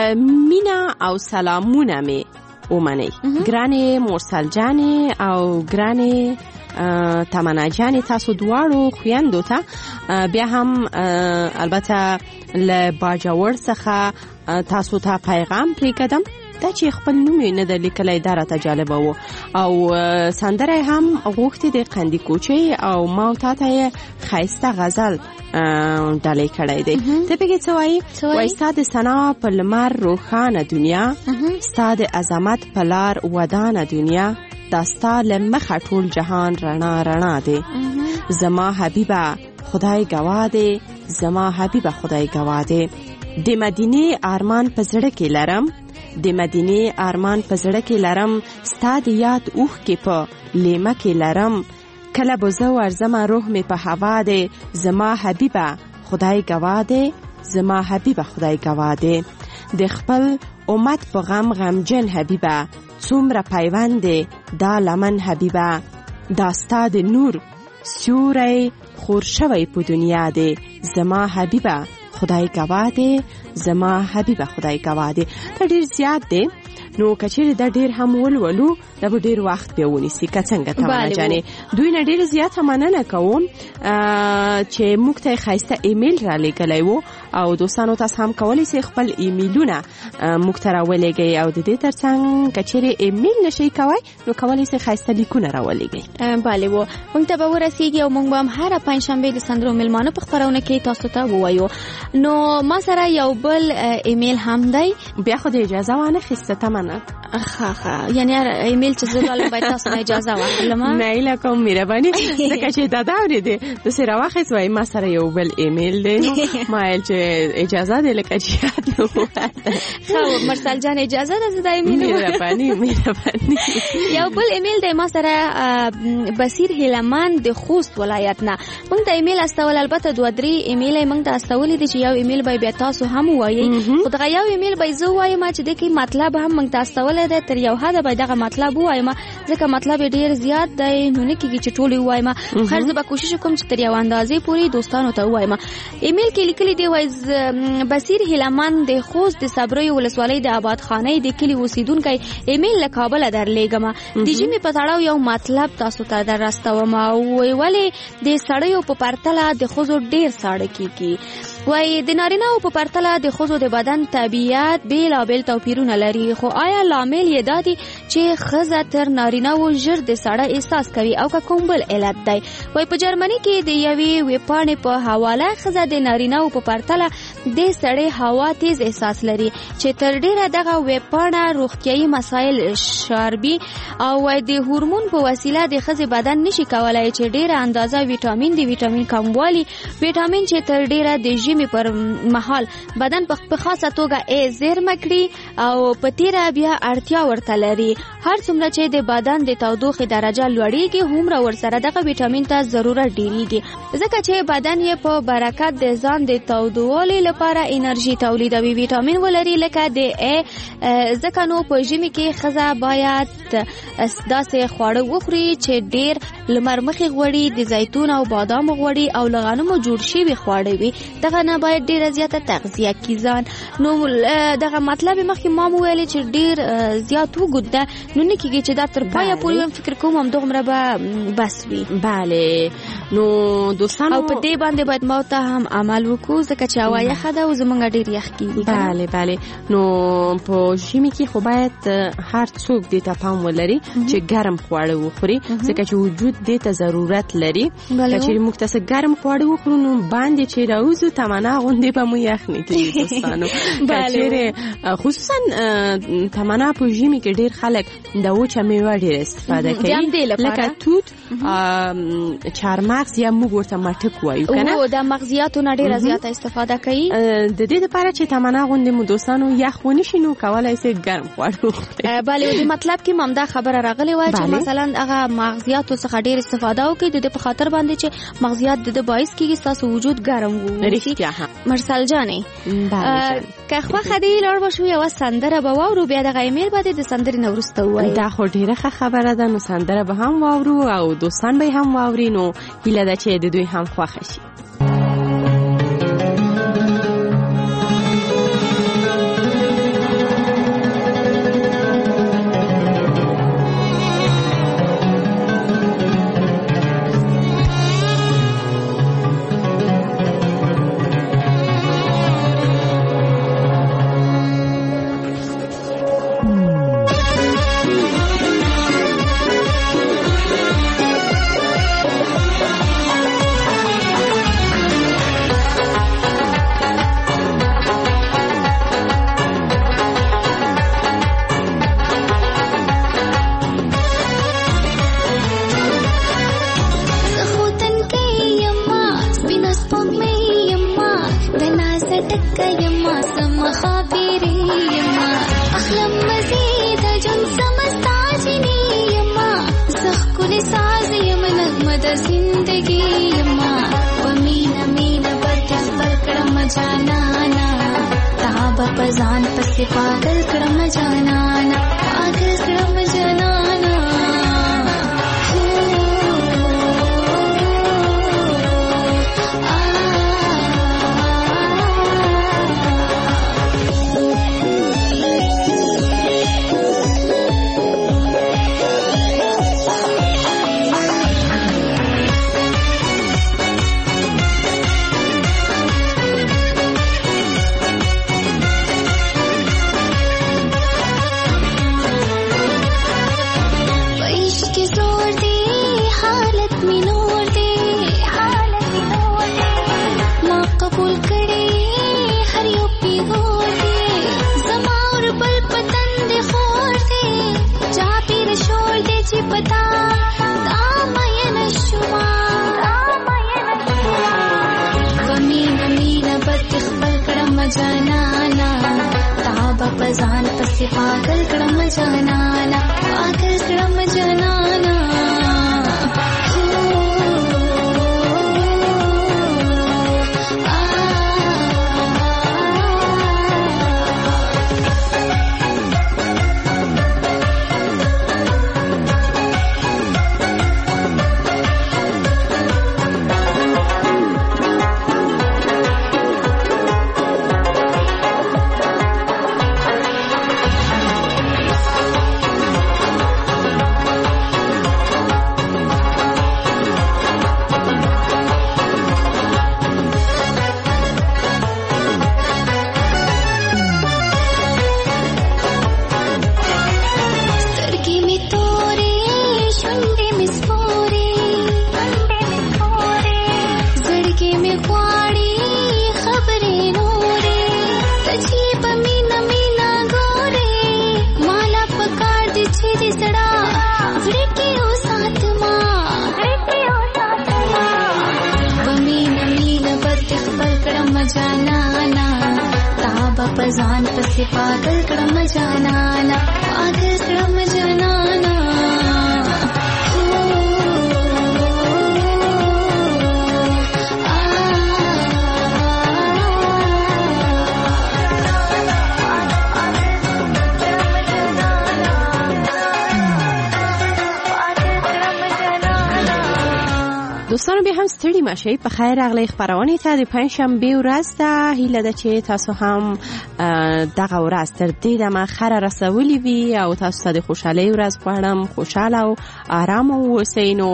مینا او سلامونه مې ومنئ ګرانې مرسل جانې او ګرانې تمنا جانې تاسو دواړو خویندو ته بیا هم البته له باجوړ څخه تاسو ته پیغام پرېږدم دا چې خپل نوم یې نه ده لیکلی دا راته جالبه و او سندره هم غوښتې د قندي کوچۍ او ما او تا ته یې ښایسته غزل ډالۍ کړی دی. ته پکې څه وایي؟ وایي ستا د ثنا په لمر روښانه دنیا ستا د عظمت په لار ودانه دنیا دا ستا له مخه ټول جهان رڼا رڼا دی زما حبیبه خدای ګواه دی زما حبیبه خدای ګواه دی د مدینې ارمان په زړه کې لرم د مدینې ارمان په زړه کې لرم ستا د یاد اوښکې په لیمه کې لرم کله به زه ورځمه روح مې په هوا دی زما حبیبه خدای ګواه دی زما حبیبه خدای ګواه دی د خپل امت په غم غمجن حبیبه څومره پیوند دی دا لمن حبیبه دا ستا د نور سیوری خور شوی په دنیا دی زما حبیبه خدای ګواه دی زما حبیبه خدای ګواه دی. ته ډېر زیات دی نو کچېر دا ډیر هم ولولو دا به ډیر وخت به ونیسي که څنګه تمنا جانې دوی نه ډیر زیات مننه کوم چې موږ ته ښایسته ایمیل را لېږلی و او دوستانو تاسو هم کولی شئ خپل ایمیلونه موږ ته راولېږئ او د دې ترڅنګ که چیرې ایمیل نشئ کوی نو کولی شئ ښایسته لیکونه راولېږئ. بله و موږ ته به ورسېږي او موږ به هم هره پنجشنبې د سندرو میلمانه په خپرونه کې تاسو ته ووایو. نو ما سره یو بل ایمیل هم دی. بیا خو د اجازه وانخیسته تمنه ښه ښه یعنې ایمیل چې زه لالم باید تاسو نه اجازه واخلم. نه هیله کوم مهرباني ځکه چې دا دا اورېدې داسې راواخیست وایي ما سره یو بل ایمیل دی نو ما ویل چې اجازه دی لکه چې یاد نه ښه مرسل جان اجازه ده زه دا ایمیل مهرباني مهرباني یو بل ایمیل دی ما سره بصیر هیلمن د خوست ولایت نه موږ ته ایمیل استول. البته دوه درې ایمیل یې موږ ته استولي دي چې یو ایمیل به بیا تاسو هم ووایئ خو دغه یو ایمیل به زه ووایم چې د کې مطلب هم موږ ته استولی دی تر یو حده به دغه مطلب ووایم ځکه مطلب ډیر زیات دی نو نه کېږي چې ټول یې ووایم خیر زه به کوشش وکړم چې تر یو اندازې پورې دوستانو ته ووایم. ایمیل کې لیکلي دی وایي بصیر هیلمن د خوست د صبریو ولسوالۍ د آبادخانۍ د کلي اوسیدونکی ایمیل له کابله درلیږم. د ژمي په تړاو یو مطلب تاسو ته در راستوم او ولې د سړیو په پرتله د ښځو ډیر ساړه کېږي. وایي د نارینه‌و په پرتله د ښځو د بدن طبیعت بېلابېل توپیرونه لري خو آیا لامل یې دا دی چې ښځه تر نارینه‌و ژر د ساړه احساس کوي او که کوم بل علت دی. وایي په جرمني کې د یوې ویبپاڼې په حواله ښځه د نارینه‌و په پرتله د سړې هوا تیز احساس لري چې تر ډیره دغه ویبپاڼه روغتیایي مسایل شاربي او وایي د هورمون په وسیله د ښځې بدن نشي کولای چې ډیره اندازه ویټامین د ویټامین کموالی ویټامین چې تر ډیره د ژمي پر مهال بدن په خاصه توګه ای زیرمه کړي او په تیره بیا اړتیا ورته لري. هر څومره چې د بدن د تودوخې درجه لوړیږي هومره ورسره دغه ویټامین ته ضرورت ډیریږي ځکه چې بدن یې په برکت د ځان د تودوالي لپاره انرژي تولیدوي ویټامین ولري لکه د ای ځکه نو په ژمي کې ښځه باید داسې خواړه وخوري چې ډیر لمر مخې غوړي د زیتون او بادام غوړي او له غنمو جوړ شوي خواړه وي دغه نه باید ډیره زیاته تغذیه کړي ځان. نو دغه مطلب مخکې ما وویل چې ډیر زیات وګد ده نو نه کېږي چې دا تر پایه پورې فکر کوم همدغومره به بس وي. بله نو دوستانو او په دې باندې باید ما ته هم عمل وکړو ځکه چې هوا یخه ده او زمونږ ډیر یخ کېږي. بله بله نو په ژمي کې خو باید هر څوک دې ته پام ولري چې ګرم خواړه وخوري ځکه چې وجود دې ته ضرورت لري چې موږ تاسو ګرم خواړه وخورو نو باندې چې راوځو تمنا غونډې به مو یخ نه کېږي دوستانو. چې خصوصا تمنا په ژمي کې ډیر خلک د وچه میوه ډیر استفاده کوي لکه توت چارمغز یا موږ ورته مټک وایو کنه او د مغزیاتو نه ډیره زیاته استفاده کوي د دې لپاره چې تمنا غونډې مو دوستانو یخ ونی شي نو کولای شي ګرم خواړه وخوري. بله د مطلب کې ممدا خبره راغلی وای چې مثلا هغه مغزیاتو څخه ډیر استفاده وکړي د په خاطر باندې چې مغزیات د بایس کېږي تاسو وجود ګرم وي. مرسل جانې که خوښه دې لړ بشو یو سندره به واورو بیا دغه ایمیل باندې د سندرې نه وروسته ووایي. دا خو ډیره ښه خبره ده نو سندره به هم واورو او دوستان به هم واوري نو هیله ده چې د دوی هم خوښه شي. ځان پسې پاگل کړم جانانا پاگل کړم جانانا پزان پسې پاگل کړم جانانا پاگل کړم جانانا پزان پسې پاگل کړم جانانا پاگل کړم جانانا دوستانو به هم ستړي ماشي په خیر راغلی خبرونه ته د پنځشنبه ورځ ده هیله ده چې تاسو هم دغه ورځ تر دې دمه خره رسولي وي او تاسو ته د خوشحالۍ ورځ غواړم خوشاله او آرام اوسئ نو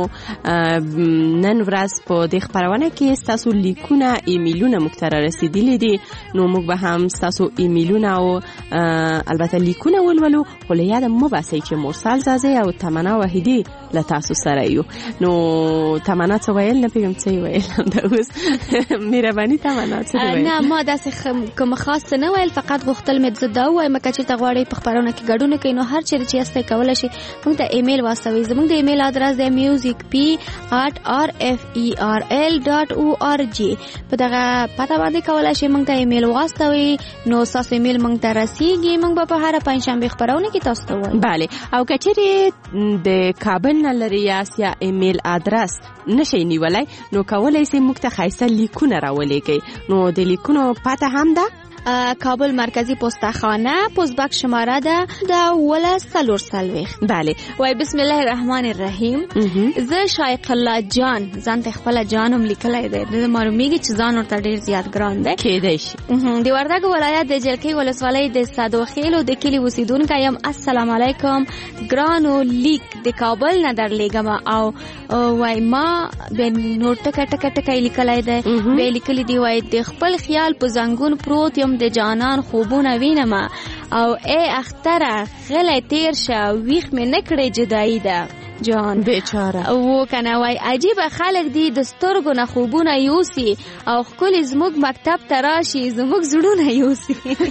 نن ورځ په دې خبرونه کې تاسو لیکونه ایمیلونه موږ ته رسیدلي دي نو موږ به هم تاسو ایمیلونه او البته لیکونه ولولو خو له یاده مو باسئ چې مرسل زازی او تمنا وحیدی له تاسو سره یو نو تمنا څه ویل نه پیږم څه ویل دا اوس مهرباني تمنا څه ویل نه ما داسې کوم خاص نه ویل فقط غوښتل مې زه دا وایم چې ته غواړې په خبرونه کې ګډون کوي نو هر چیرې چې یاستئ کولی شي موږ ته ایمیل واستوئ زموږ د ایمیل ادرس دی میوزیک پی ات آر اف ای آر ال ډاټ او آر جی په دغه پته باندې کولی شي موږ ته ایمیل واستوئ نو ستاسو ایمیل موږ ته رسیږي موږ به په هره پنجشنبې خبرونه کې تاسو ته وایو بله او که چیرې د کابل نه لري یاست یا ایمیل ادرس نشئ نیولی نو کولی شئ موږ ته ښایسته لیکونه راولیږئ نو د لیکونو پته هم ده کابل مرکزی پستخانه پستبک شماره ده ده ولس څلور څلوېښت بله وای بسم الله الرحمن الرحیم زه شایق الله جان ځان ته خپل جان هم لیکلی دی د معلومیږي چې ځان ورته ډېر زیات ګران دی کېدای شي د وردګو ولایت د جلکۍ ولسوالۍ د صدوخیلو د کلي اوسیدونکی یم السلام علیکم ګرانو لیک د کابل نه درلیږم او وای ما به نور ټکه ټکه ټکه لیکلی دی به لیکلی دی وای د خپل خیال په زنګون پروت یم د جانان خوبونه وینم او ای اختره غلی تیر شه ویښ مې نه کړې جدایي ده جان بیچاره و کنه وای عجیبه خلک دي د سترګو نه خوبونه یوسي او ښکلي زموږ مکتب ته راشي زموږ زړونه یوسي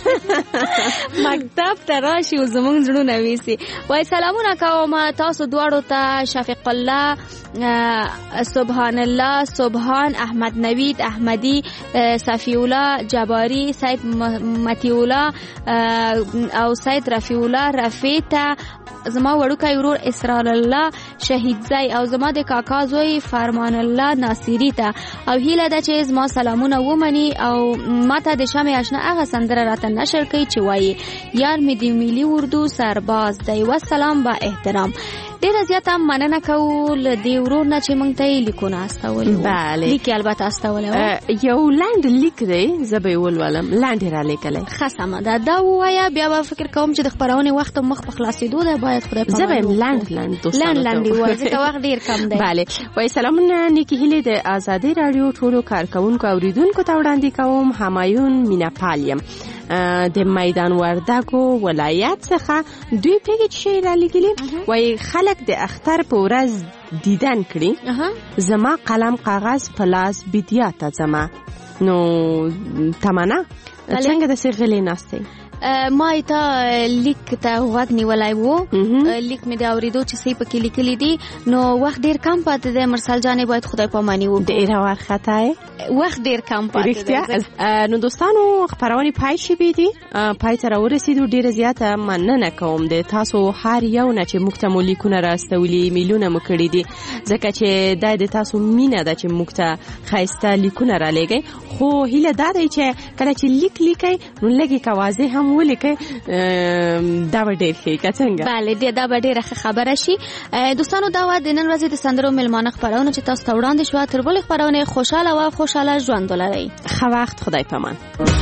مکتب ته راشي او زموږ زړونه ویسي وای سلامونه کوم تاسو دواړو ته شفیق الله سبحان الله سبحان احمد نوید احمدی صفی الله جباری سید متی الله او سید رفیع الله رفیع زما وړوکی ورور اسرار الله شهید زای او زما د کاکا زوی فرمان الله ناصری ته او هیله ده چې زما سلامونه ومني او ماته د شمع آشنا هغه سندره راته نشر کوي چې وایي یار مې د ملي اردو سرباز دی والسلام با احترام ډیره زیاته مننه کوو له دې ورور نه چې موږ ته یې لیکونه استولي بله لیک یې البته استولی یو لنډ لیک دی زه به یې ولولم لنډ یې رالیکلی ښه سمه ده دا ووایه بیا به فکر کوم چې د خپرونې وخت مخ په خلاصېدو دی باید خدای په زه به یم لنډ لنډ لنډ لنډ یې ووایه ځکه وخت ډېر کم دی بله وایي سلامونه نیکې هیلې د ازادۍ راډیو ټولو کارکوونکو اورېدونکو ته وړاندې کوم همایون مینهپال یم د میدان وردګو ولایت څخه دوی پیږي چې شی را لګلی وای خلک د اختر په ورځ دیدن کړي زما قلم کاغذ پلاس بیدیا ته زما نو تمنا څنګه د سغلې ناشته ما ته لیک ته وغوږ نیولی و، لیک مې د اورېدو چې څه پکې لیکلي دي، نو وخت ډېر کم پاتې دی. مرسل جانې باید خدای پاماني وکړو. ډېره وارخطا یې، وخت ډېر کم پاتې دی. نو دوستانو خپرونې پای شوې دي، پای ته راورسېدو. ډېره زیاته مننه کوم د تاسو هر یو نه چې موږ ته مو لیکونه راستولي، ایمیلونه مو کړي دي، ځکه چې دا د تاسو مینه ده چې موږ ته ښایسته لیکونه رالیږئ. خو هیله دا دی چې کله چې لیک لیکئ نو لږې که واضح هم ولیکئ، دا به ډېر ښه که څنګه؟ بله، دا به ډېره ښه خبره شي. دوستانو دا وه د نن ورځې د سندرو میلمانه خپرونه چې تاسو ته وړاندې شوه. تر بلې خپرونې خوشحاله و خوشحاله ژوند ولرئ. ښه وخت، خدای پامان.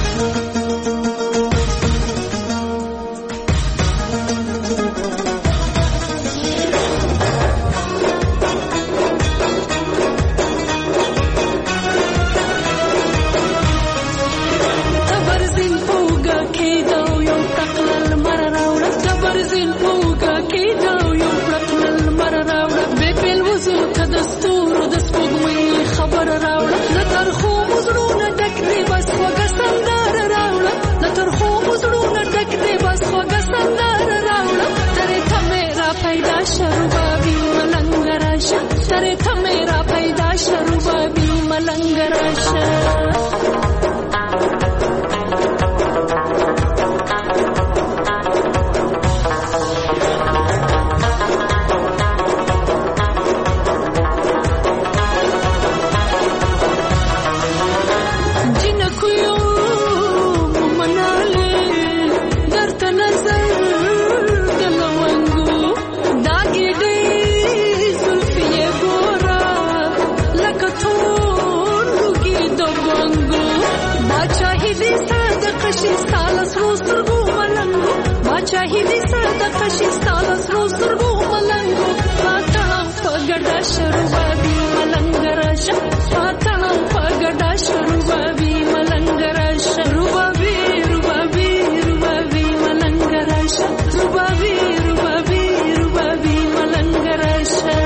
تره ته میرا پیدا شروع بابی ملنگ راشا. شاهدی صدق شي ستاله سرو سترګو ملنګو فاتحه په ګډا شروع بابي ملنګ راشه فاتحه په ګډا شروع بابي ملنګ راشه ربابي ربابي ربابي ملنګ راشه ربابي ربابي ربابي ملنګ راشه.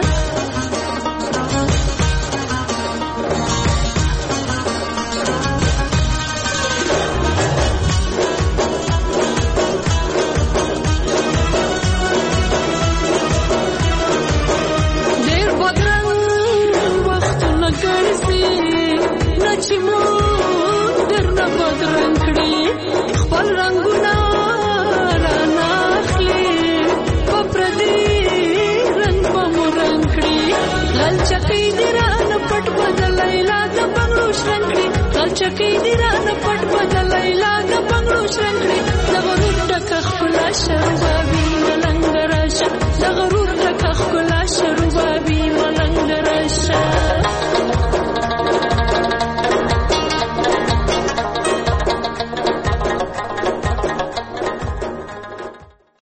چکی دی ران پټ بدلای لا د بنگلو شرنګړي دغه روټه خپل شربابي ملنګ راشه دغه